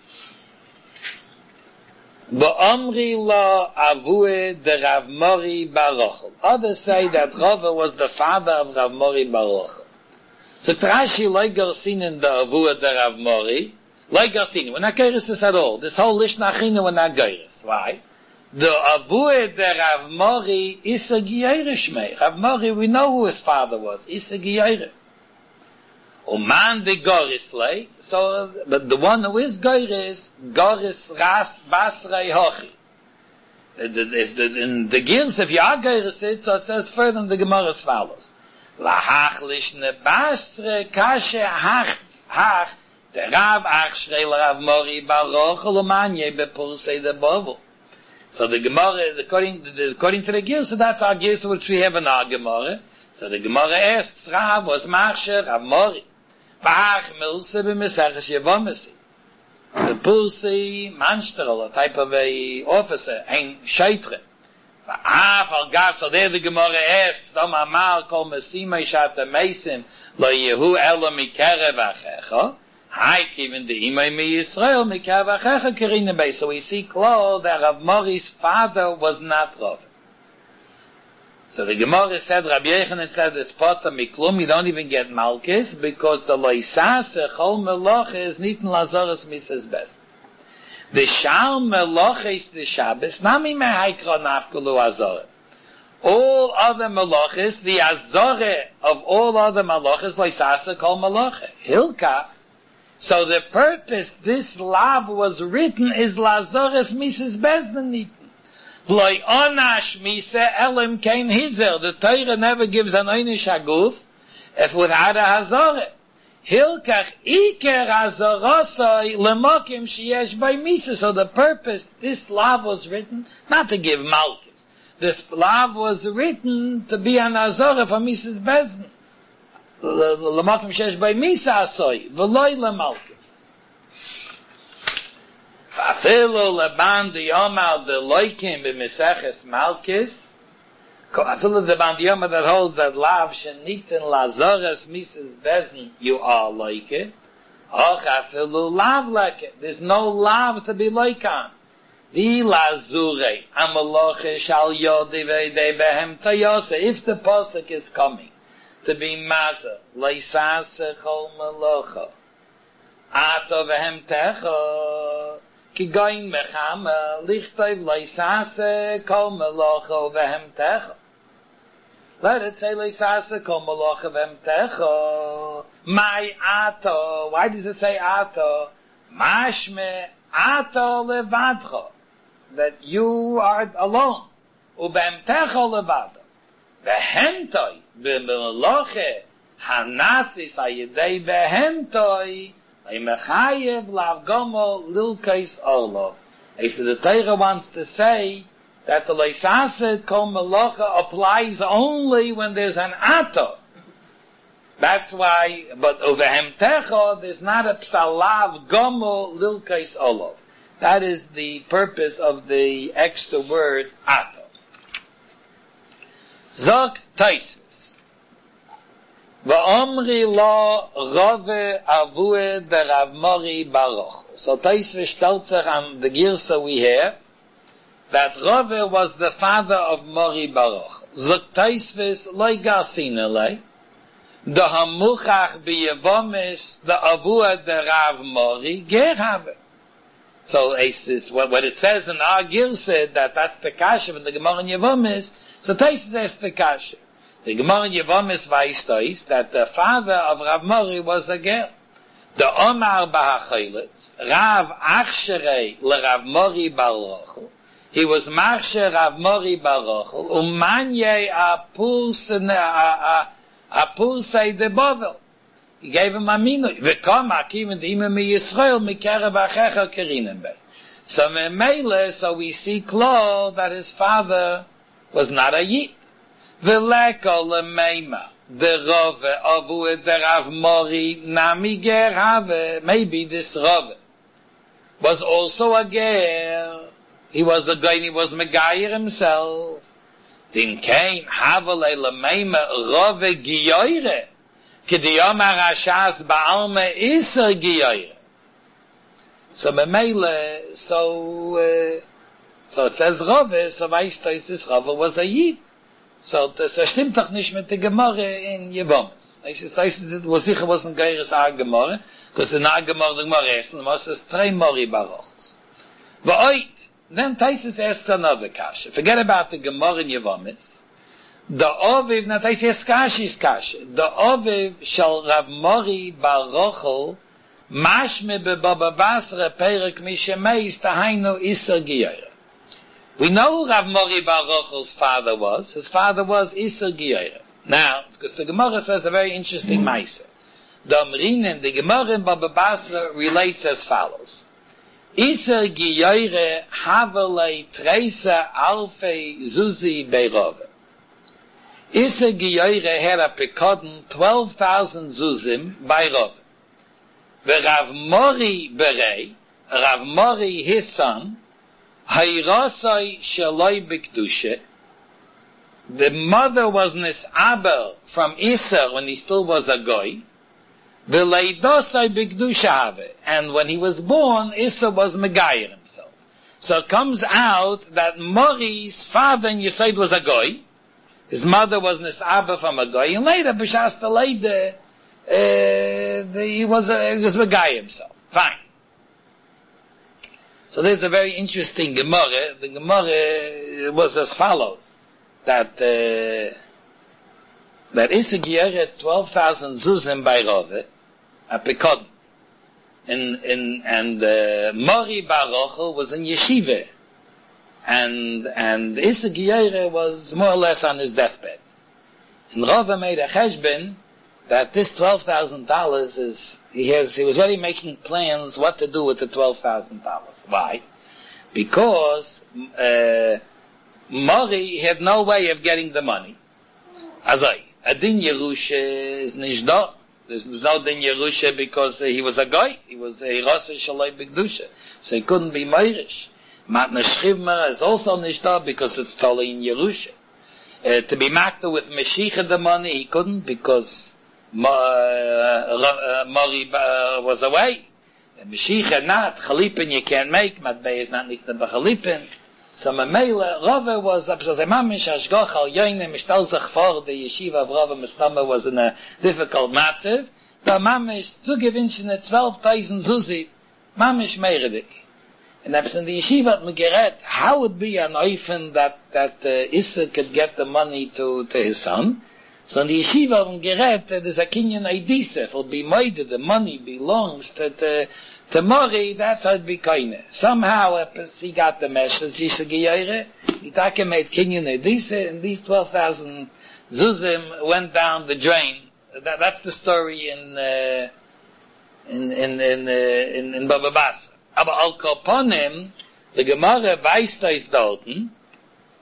Ba'amri la avue de Rav Mori bar Rochel. Others say that Rava was the father of Rav Mori bar Rochel. So Rashi loiger sinen the avue de Rav Mori. Loiger sinen. We're not geiris this at all. This whole Lishna Achina we're not geiris. Why? The avue de Rav Mori is a giyeirish mei. Rav Mori, we know who his father was. Is a giyeirish. Uman de Goris lei, so, but the one who is Goris, Goris ras basrei hochi. If the, in the Girs, if you are Goris it, so it says further in the Gemara as follows. Lahach lishne basre kashe hach, hach, the Rav ach shrei Rav Mori bar Rochel uman ye bepursei de bovel. So the Gemara, according, according to the Girs, so that's our Girs which we have in our Gemara. So the Gemara asks, Rav was Machsher Rav Mori. Bach milse b'mesaches yevomesi. The pulsi mansterel, a type of a officer, ein sheitre. Va'af al gav, so there the Gemara asks, Dom amar kol mesima ishata mesim, lo yehu elo mikerev achecha. Hai kiven de imay mi Yisrael mikerev achecha kerine bei. So we see clear that Rav Mori's father was not Rav. So the Gemara said, Rabbi Yochanan said, this potter miklum, you don't even get malchus, because the loisase chol meloche is nit in Lazarus Missus Bezdin. The shal meloche is the Shabbos, nami mehaikra nafkulu azore. All other meloches, the azore of all other meloches, loisase chol meloche. Hilkach. So the purpose this lav was written is Lazarus Missus Bezdin nit. Loi onash mise elim kein hizer. The Torah never gives an oynish haguf if without a hazore. Hilkach iker hazorosoi lemokim sheyesh by mise. So the purpose, this lav was written, not to give malchus. This lav was written to be an hazore for Missus Bezdin. Lemokim sheyesh by mise asoi. V'loi lemalchus. Afilu leban diyomal de loikim b'meseches malchus. Afilu the ban diyoma that holds that lav shenitin lazores Missus Bezdin, you are loike. Och afilu lav leke. There's no lav to be loike on. Di lazure amaloche shal yodi ve'idei behem tayose. If the posuk is coming to be mazer, leisase chol melocha, ato vehem techa, ki goin mechama lichtayv leisase kol melocha vehem techa. Let it say leisase kol melocha vehem techa. My ato. Why does it say ato? Mashme ato levadcha. That you are alone. Uvehem techa levadcha. Vehem toy b'melocha hanasis ayidei vehem toy. Mechayev lavgomo lilkais orlo. He said the Torah wants to say that the leisase kol melocha applies only when there's an ato. That's why, but Uvehem Techod is not a Psalav Gomo Lilkais Olov. That is the purpose of the extra word Ato. Zok Taisus. Va'omri lo Rove Avue de Rav Mori Baruch. So Taisus stellt sich on the Girsa we have, that Rove was the father of Mori Baruch. Zok Taisus loy gasinelei. The Hamuchach B'Yevomis, the Avua de Rav Mori, ger have. So it's what, what it says in our Girsa, that that's the Kasha in the Gemara in Yevomis, so Taisus says the Kasha. The Gemara in Yevomis Vaistais, that the father of Rav Mori was a ger. The Omar B'Hachilitz, Rav Achsherei le Rav Mori Baruch, he was Marshe Rav Mori Baruch, Umanye Apus a a Apul say the Bovel. He gave him a minute. V'kom akiv the imam Yisrael mikerav achecha kerinem be. So memele, so we see clear that his father was not a yid. V'leko lemeima the Rove avu the Rav Mori nami ger have. Maybe this Rove was also a ger. He was a guy. He was Megayer himself. Din kein havele lemeima Rove giyoire. K'diyomar Hashas ba'alme iser giyoire. So memele, so uh, so it says Rove. So weißt this Rove was a yid. So das stimmt doch nicht mit der Gemara in Yevomis. Ich weiß, es was sicher wasn't Geiris a Gemara, because in a Gemara the Gemara is, and was es drei Mori Baruchs. V'oit, then Taisus asks another kasha. Forget about the Gemara in Yevomis. The Oviv, now Taisus asks kashi's kasha. The Oviv shall Rav Mori Baruchel mashme bebaba basra perek mishemeis tahainu iser giyere. We know who Rav Mori Baruchel's father was. His father was Iser Giyere. Now, because the Gemara says a very interesting maisa. The Amrinen, the Gemara in Baba Basra relates as follows. Iser Giyere havele treisa alfei zuzi beirove. Iser Giyere had a pekodin twelve thousand zuzim by Rove. The Rav Mori Berei, Rav Mori his son, Hayrasai Shaloi B'Kedusha. The mother was Nisabel from Isser when he still was a goy. V'leidosai B'Kedusha have. And when he was born, Isser was Megayer himself. So it comes out that Mori's father in Yesod was a goy. His mother was Nisabel from a goy. And later, B'Shas the later, uh, he was a, he was Megayer himself. Fine. So there's a very interesting Gemara. The Gemara was as follows: that uh, that Iser Giyere twelve thousand zuzim by Rove, a pekod, and and and uh, Mori Baruchel was in yeshiva, and and Iser Giyere was more or less on his deathbed. And Rove made a cheshbon that this twelve thousand dollars is he has he was already making plans what to do with the twelve thousand dollars. Why? Because uh, Mori had no way of getting the money. Azai, a din Yerusha is nicht da. There's no din Yerusha because uh, he was a guy. He was a Rasa Shalai B'Kedusha. So he couldn't be Meirish. Matna Shchivmer is also nicht da because it's totally in Yerusha. Uh, to be makta with Meshicha the money, he couldn't because uh, uh, Mori uh, was away. Meshicha not, Chalipin you can't make, Matbei is not nikta b'Chalipin. So Mamela, Rove was, because a mamish Ashgoch al Yoine, Mishtal Zachfor, the yeshiva of Rove Mestama was in a difficult matziv. The mamish zugewinschen twelve thousand zuzi, mamish meiredik. And that's in the yeshiva at Megeret, how would be an oifen that, that uh, Issa could get the money to, to his son? So in the yeshiva of Megeret, uh, there's a kinyan idisa, it'll be made, the money belongs to, to To Mori, that's how it be kaine. Somehow, he got the message, Yisha Giyere, Itake made Kinyan Edisa, and these twelve thousand Zuzim went down the drain. That, that's the story in, uh, in, in, in, uh, in, in Baba Basra. Aber al Koponim, the Gemara weist is dorten,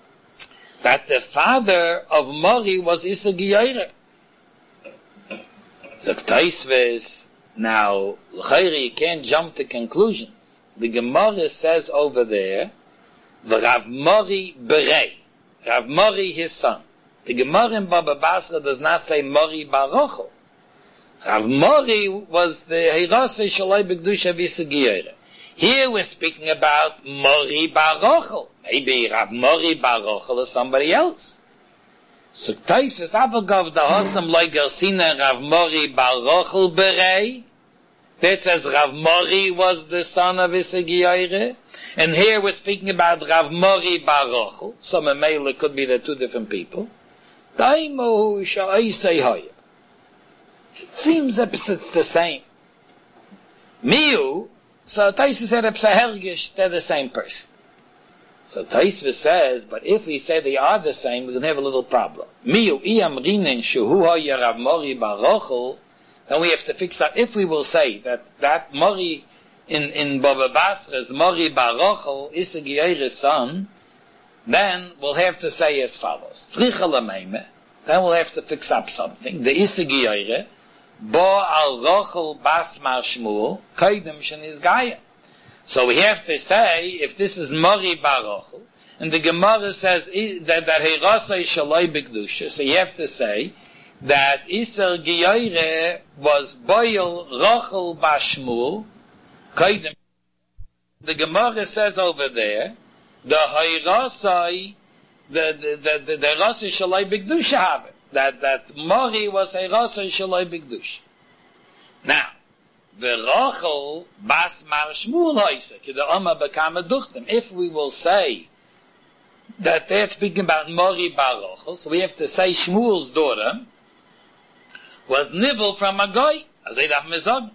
that the father of Mori was Yisha Giyere. So Taisvis, now, l'chayri, you can't jump to conclusions. The Gemara says over there, Rav Mori Berei, Rav Mori his son. The Gemara in Baba Basra does not say Mori Bar Rochel. Rav Mori was the Hirasei Shalai B'Kedusha V'Segiyere. Here we're speaking about Mori Bar Rochel. Maybe Rav Mori Bar Rochel is somebody else. So Taisus Avagav the Hosam Loi Gersina Rav Mori Bar Rochel Berei. That says Rav Mori was the son of V'Segiyere. And here we're speaking about Rav Mori Bar Rochel. So Memele could be the two different people. Daimo Sha'isei Hoya. It seems that it's the same. Miu, so Taisus said Hergish, they're the same person. So Taisus says, but if we say they are the same, we're going to have a little problem. Miu, iyam rinen shuhu hoya Rav Mori Bar Rochel, then we have to fix out, if we will say that that Mori in, in Baba Basra's Mori Bar Rochel is the Geire's son, then we'll have to say as follows. Tzricha l'meime, then we'll have to fix up something. The Issa Geire, Bo al Rochel Bas Mar Shmuel, Kaidem Sheniz Gaya. So we have to say, if this is Mori Bar Rochel, and the Gemara says that that Hirasei Shalai B'Kedusha, so you have to say that Issa Geire was Boil Rochel Bas Shmuel, Kaidem. The Gemara says over there, the Hirasei, the the the the, the Hirasei Shalai B'Kedusha have it. That, that Mori was a Hirasei Shalai B'Kedusha. Now, the Rochel Bas Mar Shmuel Hoyse, Ki the Oma Bekama Duchtem. If we will say that they're speaking about Mori Bar Rochel, so we have to say Shmuel's daughter was Nivel from a Goy, as they daf mezog.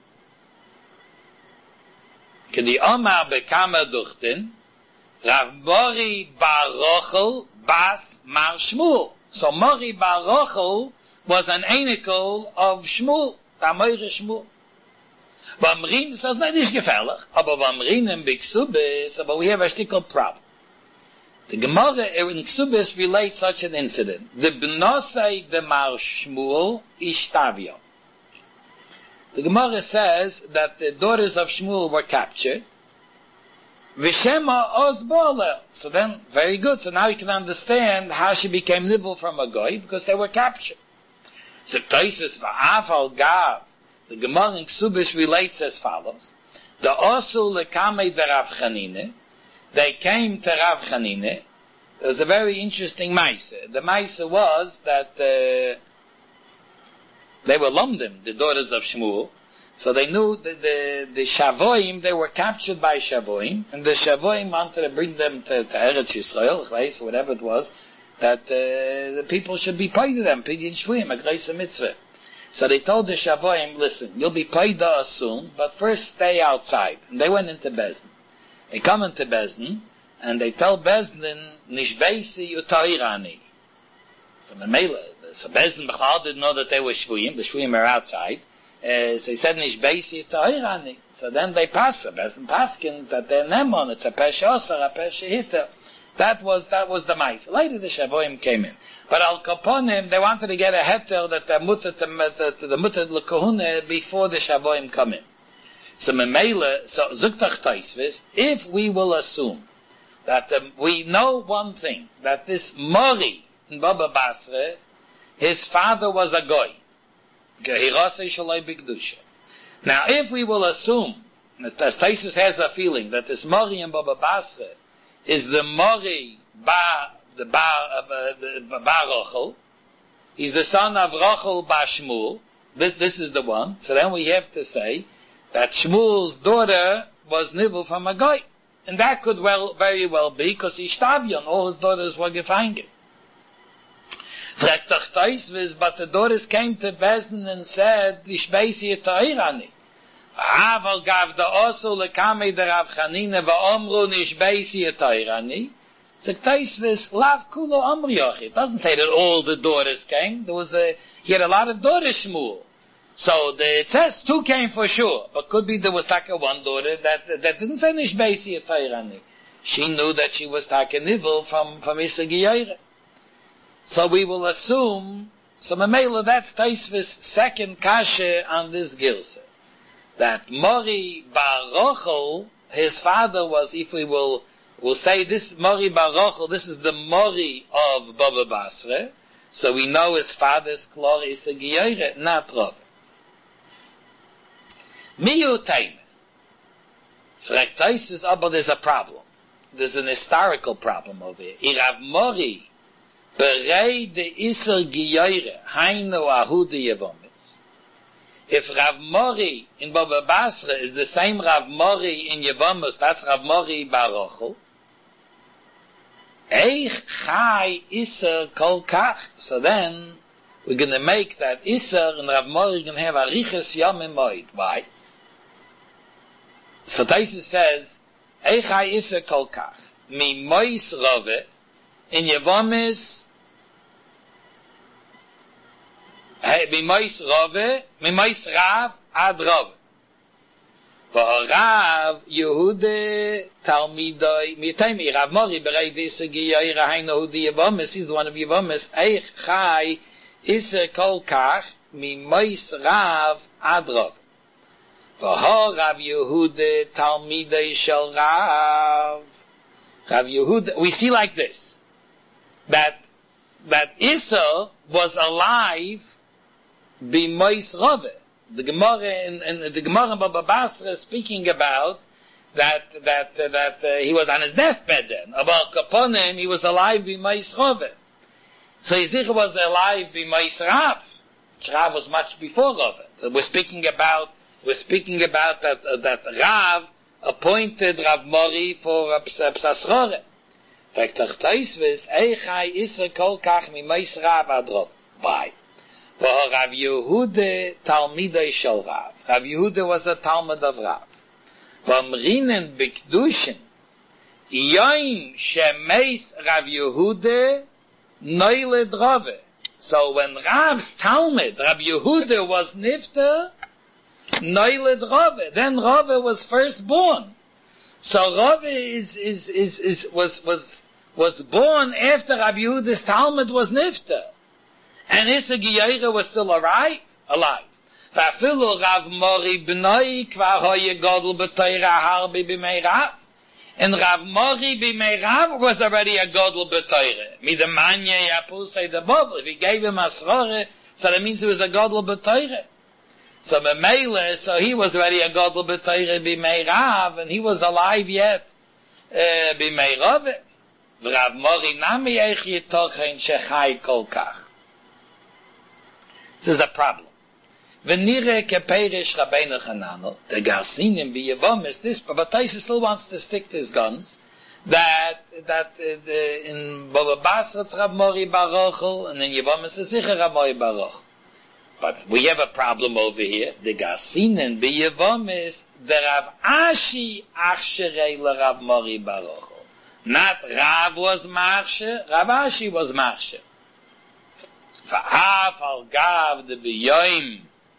Ki the Oma Bekama Duchtem, Rav Mori Bar Rochel Bas Mar Shmuel. So Mori Bar Rochel was an enikel of Shmuel, the Amoire Shmuel. Vamrin says not is gefährlich, aber Vamrin in B'Ksubis, but we have a stickle problem. The Gemara in Ksubis relates such an incident. The B'nosei de Mar Shmuel Ishtavio. The Gemara says that the daughters of Shmuel were captured. Vishema Ozbola. So then, very good. So now you can understand how she became nibble from a goy, because they were captured. So Taisus va'afal gav. The Gemara in Ksubis relates as follows. The Osu lekame de Rav Chanine. They came to Rav Chanine. There was a very interesting maise. The maise was that uh, they were Lomdim, the daughters of Shmuel. So they knew that the, the Shavoim, they were captured by Shavoim, and the Shavoim wanted to bring them to, to Eretz Yisrael, right, whatever it was, that uh, the people should be paid to them, Pidyin Shvuim, a Greisa Mitzvah. So they told the Shavoim, listen, you'll be paid to us soon, but first stay outside. And they went into Bezdin. They come into Bezdin, and they tell Bezdin, Nishbeisi Utairani. So Memela, so Bezdin Bechal didn't know that they were Shvuim, the Shvuim are outside. Uh, so he said, Nish Beisi Ta'irani. So then they pass, Bezdin Paskins, that they're Nemon, it's a Pesha Osar, a Pesha Hitter. That was, that was the mice. Later the Shavoim came in. But Al Kaponim, they wanted to get a heter that the mutter to, to the mutter l'kohune before the Shavoim come in. So Memele, so Zuktach Taisvis, if we will assume that um, we know one thing, that this Mori in Baba Basra, his father was a goy. Now, if we will assume that Taisus has a feeling that this Mori in Baba Basra is the Mori Ba, the Ba, uh, the Ba Rochel, he's the son of Rochel Ba Shmuel, this, this is the one, so then we have to say that Shmuel's daughter was Nivel from a goy. And that could well, very well be, because Ishtavion, all his daughters were gefangen. But the daughters came to Bezdin and said, Ishbeisi Ta'irani. Aval gav da osu lekame de Rav Chanine va'omru Ishbeisi Ta'irani. So Taisvis, lav kulo omri yochi. It doesn't say that all the daughters came. There was a, he had a lot of daughters, Shmuel. So the, it says two came for sure, but could be there was taka one daughter that, that didn't say Ishbeisi Ta'irani. She knew that she was taka nivel from, from Issa Giyayre. So we will assume, So Mamela, that's Taisvis' second kasha on this Gilsa. That Mori Bar Rochel, his father was, if we will, will say this Mori Bar Rochel, this is the Mori of Baba Basra, so we know his father's Klor is a Giyore, not Rav. Miyu Taime. Fragt Taisvis, oh, but there's a problem. There's an historical problem over here. Irav Mori, Berei de Isser Giyore, Hainu Ahudi Yevomis. If Rav Mori in Baba Basra is the same Rav Mori in Yevomis, that's Rav Mori Bar Rochel. Eich Chai Isser Kol Kach. So then, we're going to make that Isser and Rav Mori going to have Arichas Yom Moed. Why? So Taisus says, Eich Chai Isser Kol Kach. Mi Mois Rove, in Yevomis, Mimois Rove, Mimois Rav, Ad Rove. Rav Yehude Talmidoi, Mitaymi, Rav Mori, Berei Disa Giyoi, Rahain Yehudi Yevomis, he's the one of Yevomis, Eich Chai, Isse Kol Kach, Mimois Rav, Ad Rove. Rav Yehude Talmidoi Shel Rav. Rav Yehuda, we see like this, that, that Issa was alive B'mois Rove. The Gemara in, in the Gemara in Baba Basra is speaking about that that uh, that uh, he was on his deathbed then. About Kaponim, he was alive B'mois Rove. So Yizich was alive B'mois Rav. Rav was much before Rove. So we're speaking about we're speaking about that uh, that Rav appointed Rav Mori for uh, Psasrore. Vektach Taisvis Eichai Issa Kol Kach B'mois Rav Ad Rove. Why? For Rav Yehuda Talmidei Shel Rav. Rav Yehuda was a Talmud of Rav. Vom Rinen B'Kedushin Yoim Shemeis Rav Yehuda Noiled Rove. So when Rav's Talmud, Rav Yehuda was Nifter, Noiled Rove. Then Rove was first born. So Rove is, is, is, is, was, was, was born after Rav Yehuda's Talmud was Nifter. And Issa Giyore was still alive, alive. Vafilu Rav Mori b'noi kvar hoye godel b'toira harbi b'mei Rav. And Rav Mori b'mei Rav was already a godel b'toira. Midamanye yapusay the bubble. If he gave him asrore, so that means he was a godel b'toira. So Memele, so he was already a godel b'toira b'mei Rav, and he was alive yet, uh, b'mei Rav. Rav Mori nami eich yitochen shechai kol kach. This is a problem. Venire keperish Rabbeinu Hananel, the Garsinim b'Yevomis, this, but Taisa still wants to stick to his guns, that, that, uh, the, in Baba Basra it's Rav Mori Bar Rochel, and in Yevomis it's Zicher Rav Mori Bar Rochel. But we have a problem over here. The Garsinim b'Yevomis, the Rav Ashi Achsherei Rav Mori Bar Rochel. Not Rav was Marshe, Rav Ashi was Marshe. Va'af al gav de biyoim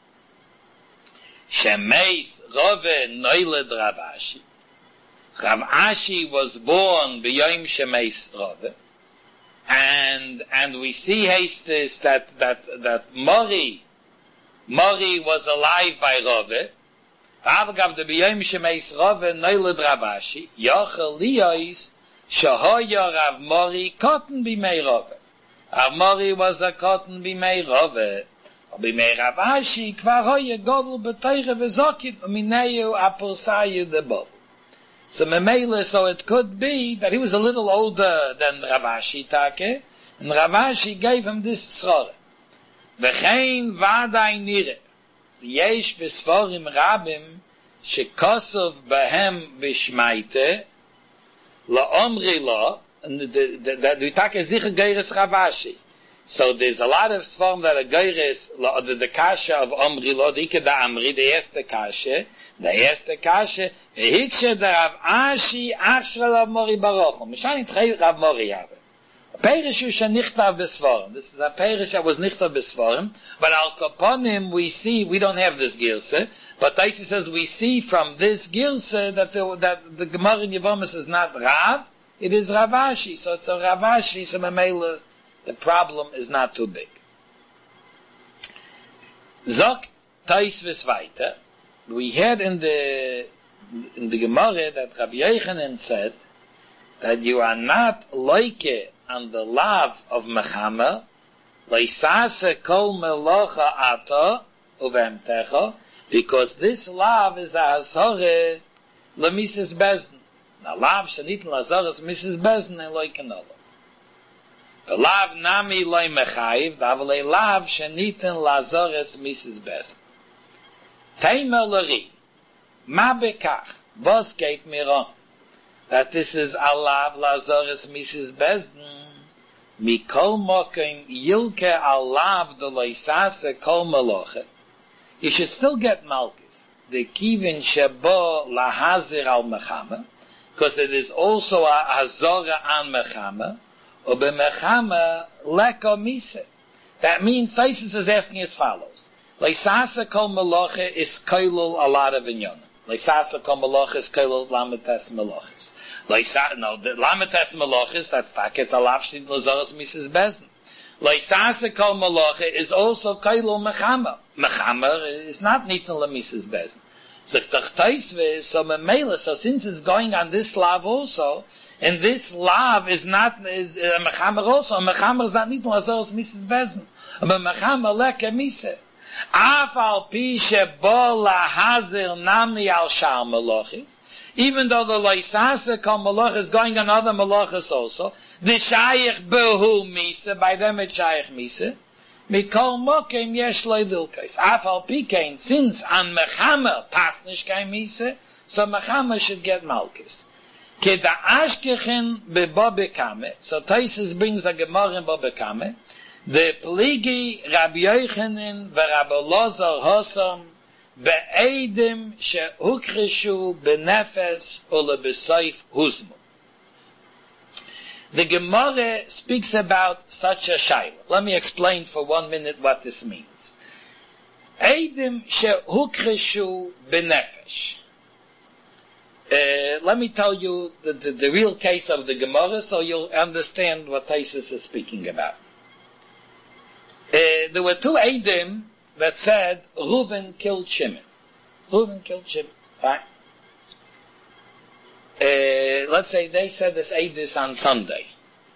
shemeis Rove noiled Rav Ashi. Rav Ashi was born biyoim shemeis Rove, and and we see hastes that that that Mori Mori was alive by Rove. Va'af gav de biyoim shemeis Rove noiled Rav Ashi. Yochel liyos shahoya Rav Mori cotton b'mei Rove. Rav Mori was a cotton b'mei Rove. B'mei Rav Ashi kvar hoye godel b'toire v'zokit mineyu apursayu de bov. So Memele, so it could be that he was a little older than Rav Ashi Take, and Rav Ashi gave him this srore. V'chein vadai nire. Yesh b'sforim rabim shekosov behem b'shmaite la'omri lo. And the, the, the, the take zicher geiris Rav Ashi. So there's a lot of swarm that are geiris, the, the kasha of Omri, lo, the ike da Amri, the erste kasha, the erste kasha, hikshe da Rav Ashi, achshra Rav Mori Bar Rochel. Mishani tchei Rav Mori have. A perish you shan nichtav besvarim. This is a perish that was nichtav besvarim, but al kaponim we see, we don't have this gilse, but Taisi says we see from this gilse that the, that the Gemara in Yevomis is not Rav, it is Rav Ashi, so it's a Rav Ashi, so Memele, the problem is not too big. Sagt Taisvis weiter, we heard in the in the Gemara that Rabbi Yochanan said that you are not like on the love of Mechama, leisase kol melocha ata uvemtecha, because this love is a hazore lemises bezn. Now love shenit lazaras Missus Bezn and like another. The love nami loy mechayiv, davle love sheniten lazaras Missus Bezn. Teimer lari, ma bekach, was geht mir on? That this is a love lazaras Missus Bezn. Mikol mokim yilke al love the loisase kol melocha. You should still get malchus. The kivin shebo lahazir al mechama, because it is also a hazora an mechama, or be mechama leko mise. That means Taisus is asking as follows: Leisasa kol melocha is koilul a lot of inyonim. Leisasa kol melocha is koilul lamites melochis. Leisa no the lamites melochis that's tak it's a lafshid lazaras Missus Bezn. Leisasa kol melocha is also koilul mechama. Mechama is not nitin la Missus Bezn. So so memela, so since it's going on this lav also, and this lav is not is a uh, mechamer also, a mechamer is not nitin lazaras Missus Bezn, but mechamer leke mise. Afal pi shebo lahazir nami al shal melochis, even though the leisase kol meloch is going on other melochis also, the shayich behu mise, by them it's shayich mise. Mikol mokem yesh loy dilkais. Afal pikein, since on mechamer pasnish kein mise, so mechamer should get malchus. Ke da ashkechen bebo bekame. So Taisus brings a gemara in bo bekame. The pligi Rabbi Yochanan ve Rabbi Elazar hosam be'edim shehukreshu benefes ule besoif huzmu. The Gemara speaks about such a shayla. Let me explain for one minute what this means. Eidim shehukreshu benefesh. Uh, let me tell you the, the, the real case of the Gemara, so you'll understand what Taisus is speaking about. Uh, there were two Eidim that said Reuven killed Shimon. Reuven killed Shimon. Fine. Uh, let's say they said this Eidus on Sunday.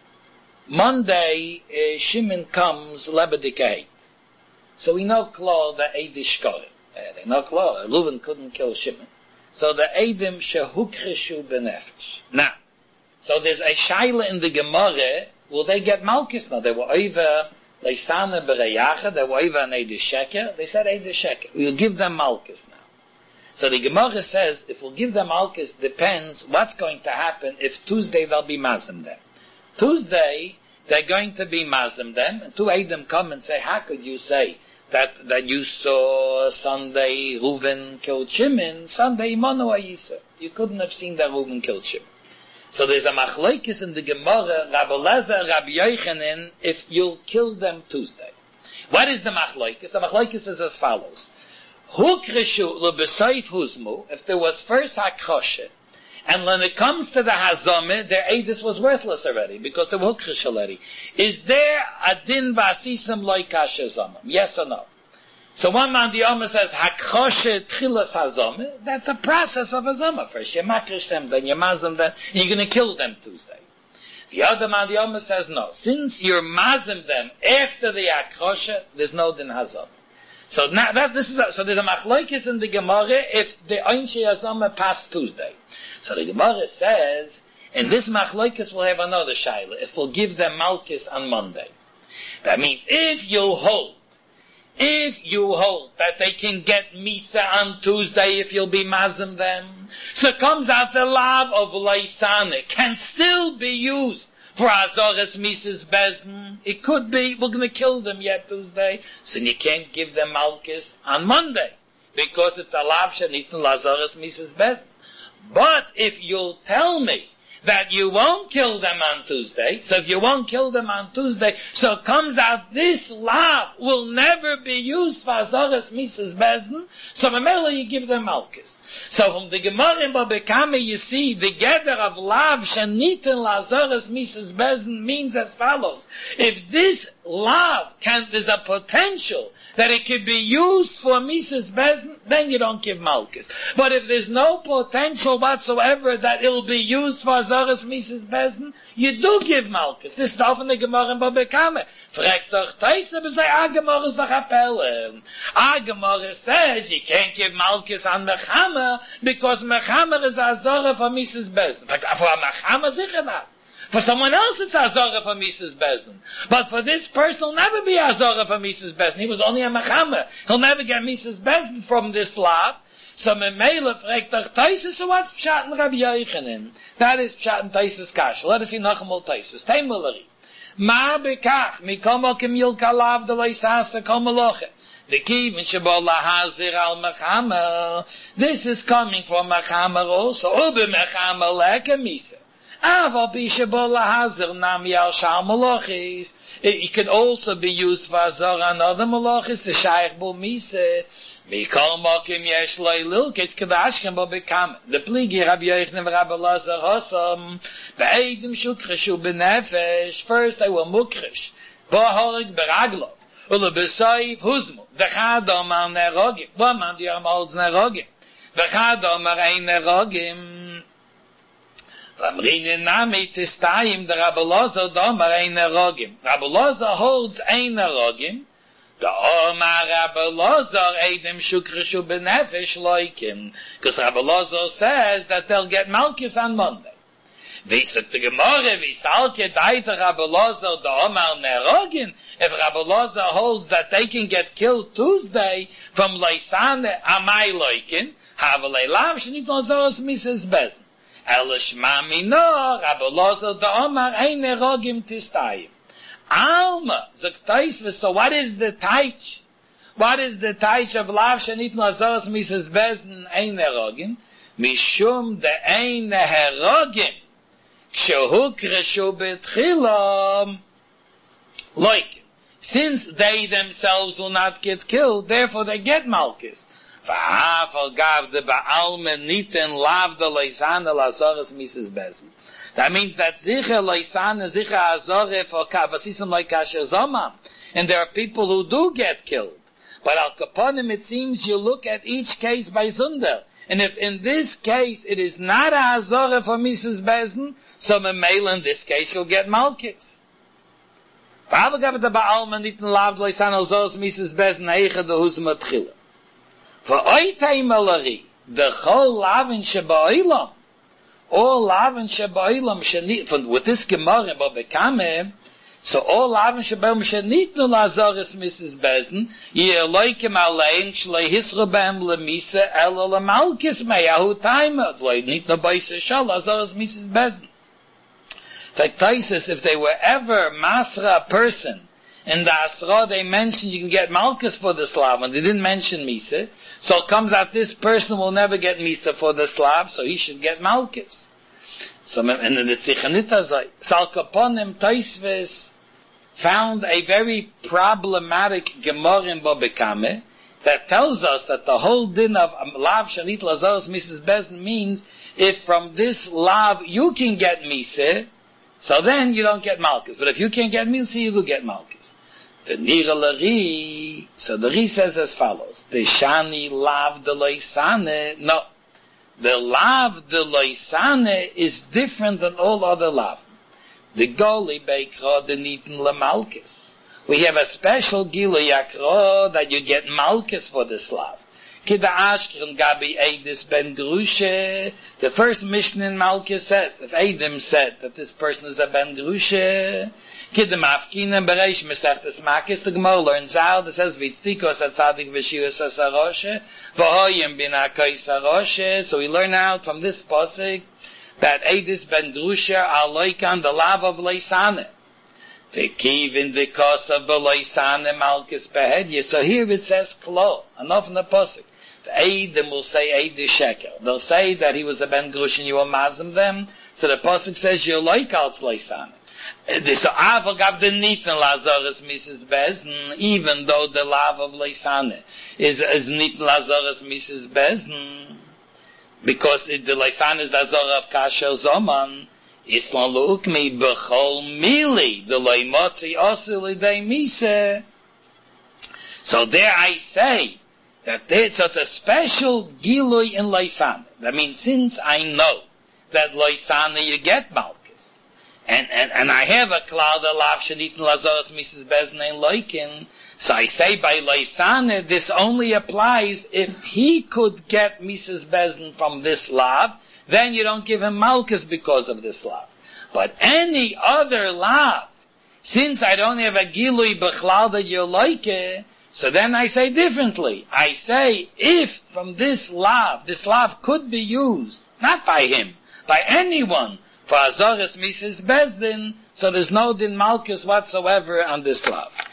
Monday, uh, Shimon comes lebedikait. So we know klar the Eidus shkorim. Uh, they know klar. Reuven couldn't kill Shimon. So the Eidim shehukreshu benefesh. Now, so there's a shaila in the Gemara. Will they get malchus? No, they were over leisane bereyacha. They were over an Eidus sheker. They said Eidus sheker. We'll give them malchus now. So the Gemara says, if we'll give them malchus, depends what's going to happen if Tuesday they'll be mazim them. Tuesday, they're going to be mazim them, and two Eidim come and say, how could you say that, that you saw Sunday Reuven killed Shimon, Sunday Imonu Ayisa? You couldn't have seen that Reuven killed Shimon. So there's a machlokes in the Gemara, Rabbi Elazar, Rabbi Yochanan, if you'll kill them Tuesday. What is the machlokes? The machlokes is as follows. Hukreshu lebesoif huzmu, if there was first hakroshe, and when it comes to the hazame, their eidus was worthless already, because they were hukresh already. Is there a din v'asisam loy kasher zamam? Yes or no? So one man, the Omer says, hakroshe tchilas hazame, that's a process of hazame. First you makrish them, then you mazam them, and you're going to kill them Tuesday. The other man, the Omer says, no, since you're mazam them after the hakroshe, there's no din hazame. So now that this is a, so there's a machlokes in the Gemara if the Einshe Hazama passed Tuesday. So the Gemara says, in this machlokes we'll have another shaila. If we'll give them malchus on Monday, that means if you hold, if you hold that they can get misa on Tuesday, if you'll be mazim them, so it comes out the lav of leisane can still be used for Azoras Missus Bezn. It could be, we're going to kill them yet Tuesday, so you can't give them malchus on Monday, because it's a lav sheniten Azoras Missus Bezn. But if you'll tell me that you won't kill them on Tuesday, so if you won't kill them on Tuesday, so it comes out this lav will never be used for Azoras Missus Bezn, so Mamela you give them malchus. So from the Gemara in Babekame you see the gather of lav shaniten Azoras Missus Bezn means as follows. If this lav can, there's a potential that it could be used for Mises Bezin, then you don't give Malkus. But if there's no potential whatsoever that it'll be used for Azoras Mises Bezin, you do give Malkus. This is often the Gemara in Babekame. Fragt doch Teise, but say, ah, Gemara is doch Appelle. Ah, Gemara says you can't give Malkus on Mechamer because Mechamer is Azora for Mises Bezin. For Mechamer, sicher not. For someone else, it's Azora for Mises Bezin. But for this person, he'll never be Azora for Mises Bezin. He was only a Mechamer. He'll never get Mises Bezin from this lav. So Memele fragt doch Taisus, so what's Pshat and Rabbi Yochanan? That is Pshat and Taisus Kasha. Let us see Nachamol Taisus. Taimuleri. Ma bekach, mikomo kemil kalav de loisasa komaloche. The kivin shebo lahazir al Mechamer. This is coming from Mechamer also. Ube Mechamer leke Misa. Aval bishabo lahazir nami al shal malachis. It can also be used for azor and other malachis. The shaykh bo mise. Mikol mokim yesh loy lilkes kadashkem bo bekam. The pligi Rabbi Yochanan Rabbi Lazar Hossam. Be'edim shukreshu benefesh. First they were mukresh. Bohorig beraglov. Ule besayif huzmu. Dechadom al nerogim. Bo man di amalz nerogim. Dechadom ar ein nerogim. Amrine nami testayim the Rabbi Lazar domar ein nerogim. Rabbi Lazar holds ein nerogim. The Omar Rabbi Lazar edim shukreshu benefesh loikim. Because Rabbi Lazar says that they'll get Malchus on Monday. Visat the Gemara, visalke daita Rabbi Lazar the Omar nerogim. If Rabbi Lazar holds that they can get killed Tuesday from Leisane amai loikim, havelei lav shenit Lazaros Mises Bezin. Elish mamino, Rabbi Lazar the Omar ein nerogim tistayim. Alma, Zaktaisva, so what is the taich? What is the taich of Lav Shanit Lazaros Mises Bezin ein nerogim? Mishum de ein nerogim. Kshehukreshu betchilam. Loikim. Since they themselves will not get killed, therefore they get Malchus. V'hafal gav de ba'alma niten lav de leisane Lazaros Mises Bezin. That means that zicha leisane, zicha azore for kavasisim like kasher zomam. And there are people who do get killed. But al kaponim, it seems you look at each case by zunder. And if in this case it is not a azore for Mises Bezin, so memel in this case you'll get Malchus. V'hafal gav de ba'alma niten lav de leisane Lazaros Mises Bezin eicha de huzma tchila. For oitay malari, the chol lavin sheba'olam, all lavin sheba'olam shenit, from with this Gemara Babekame, so all lavin sheba'olam shenit nu Lazaros Mises Bezin, ye loikim alein shlei hisru b'hem lemisa elo lemalkis meyahu taima, loy nit no baisa shal Lazaros Mises Bezin. Faktaisis, if they were ever masra person, in the Asra they mentioned you can get Malchus for the Slav, and they didn't mention Misa, so it comes out this person will never get Misa for the Slav, so he should get Malchus. So, and then the Tzichanita Zay, Salkaponim Taisves found a very problematic Gemara in Babekame that tells us that the whole din of Lav Shanit Lazaros Mises Bezin means if from this Lav you can get Misa, so then you don't get Malchus. But if you can't get Misa, you will get Malchus. The Nira Lari, so the Ri says as follows, the Shani Lav de Loisane, no, the Lav de Loisane is different than all other Lav. The Goli Beikra de Nitin Le Malchus. We have a special Gilu Yakro that you get Malchus for this Lav. Kida Ashkren Gabi Eidis Ben Grushe. The first mission in Malchus says, if Eidim said that this person is a Ben Grushe, Kidem Afkinen Bereish Mesechtes Makis, the Gemara learns out, it says, Vitzikos at Tzadik V'Shivas Asaroshe, V'hoyim Bin HaKoy Saroshe, so we learn out from this posik, that Eidis Ben Grushe are loikan the lav of Leisane. V'kivin V'kos of Leisane Malchus Behedye, so here it says Klo, enough in the posik. The Eidim will say Eidis Sheker. They'll say that he was a Ben Grushe and you will mazim them, so the posik says you loik al Leisane. So Aval gab the Nitin Lazaros Mises Bezin, even though the lav of Leisane is, is Nitin Lazaros Mises Bezin, because it, the Leisane is the Azor of Kasher Zoman, Islan Lukmi Bechol Mili, the Leimotzi Osil Idei Mise. So there I say that there's such a special gilui in Loisana. That means since I know that Loisana you get Malkus, and, and, and I have a cloud of lav shenitin lazoras Missus Bezin and Loikin, so I say by Loisana this only applies if he could get Missus Bezin from this lav, then you don't give him Malkus because of this lav. But any other lav, since I don't have a gilui b'chlal that you like it, so then I say differently. I say, if from this lav, this lav could be used, not by him, by anyone, for Azoras Missus Bezdin, so there's no din Malkus whatsoever on this lav.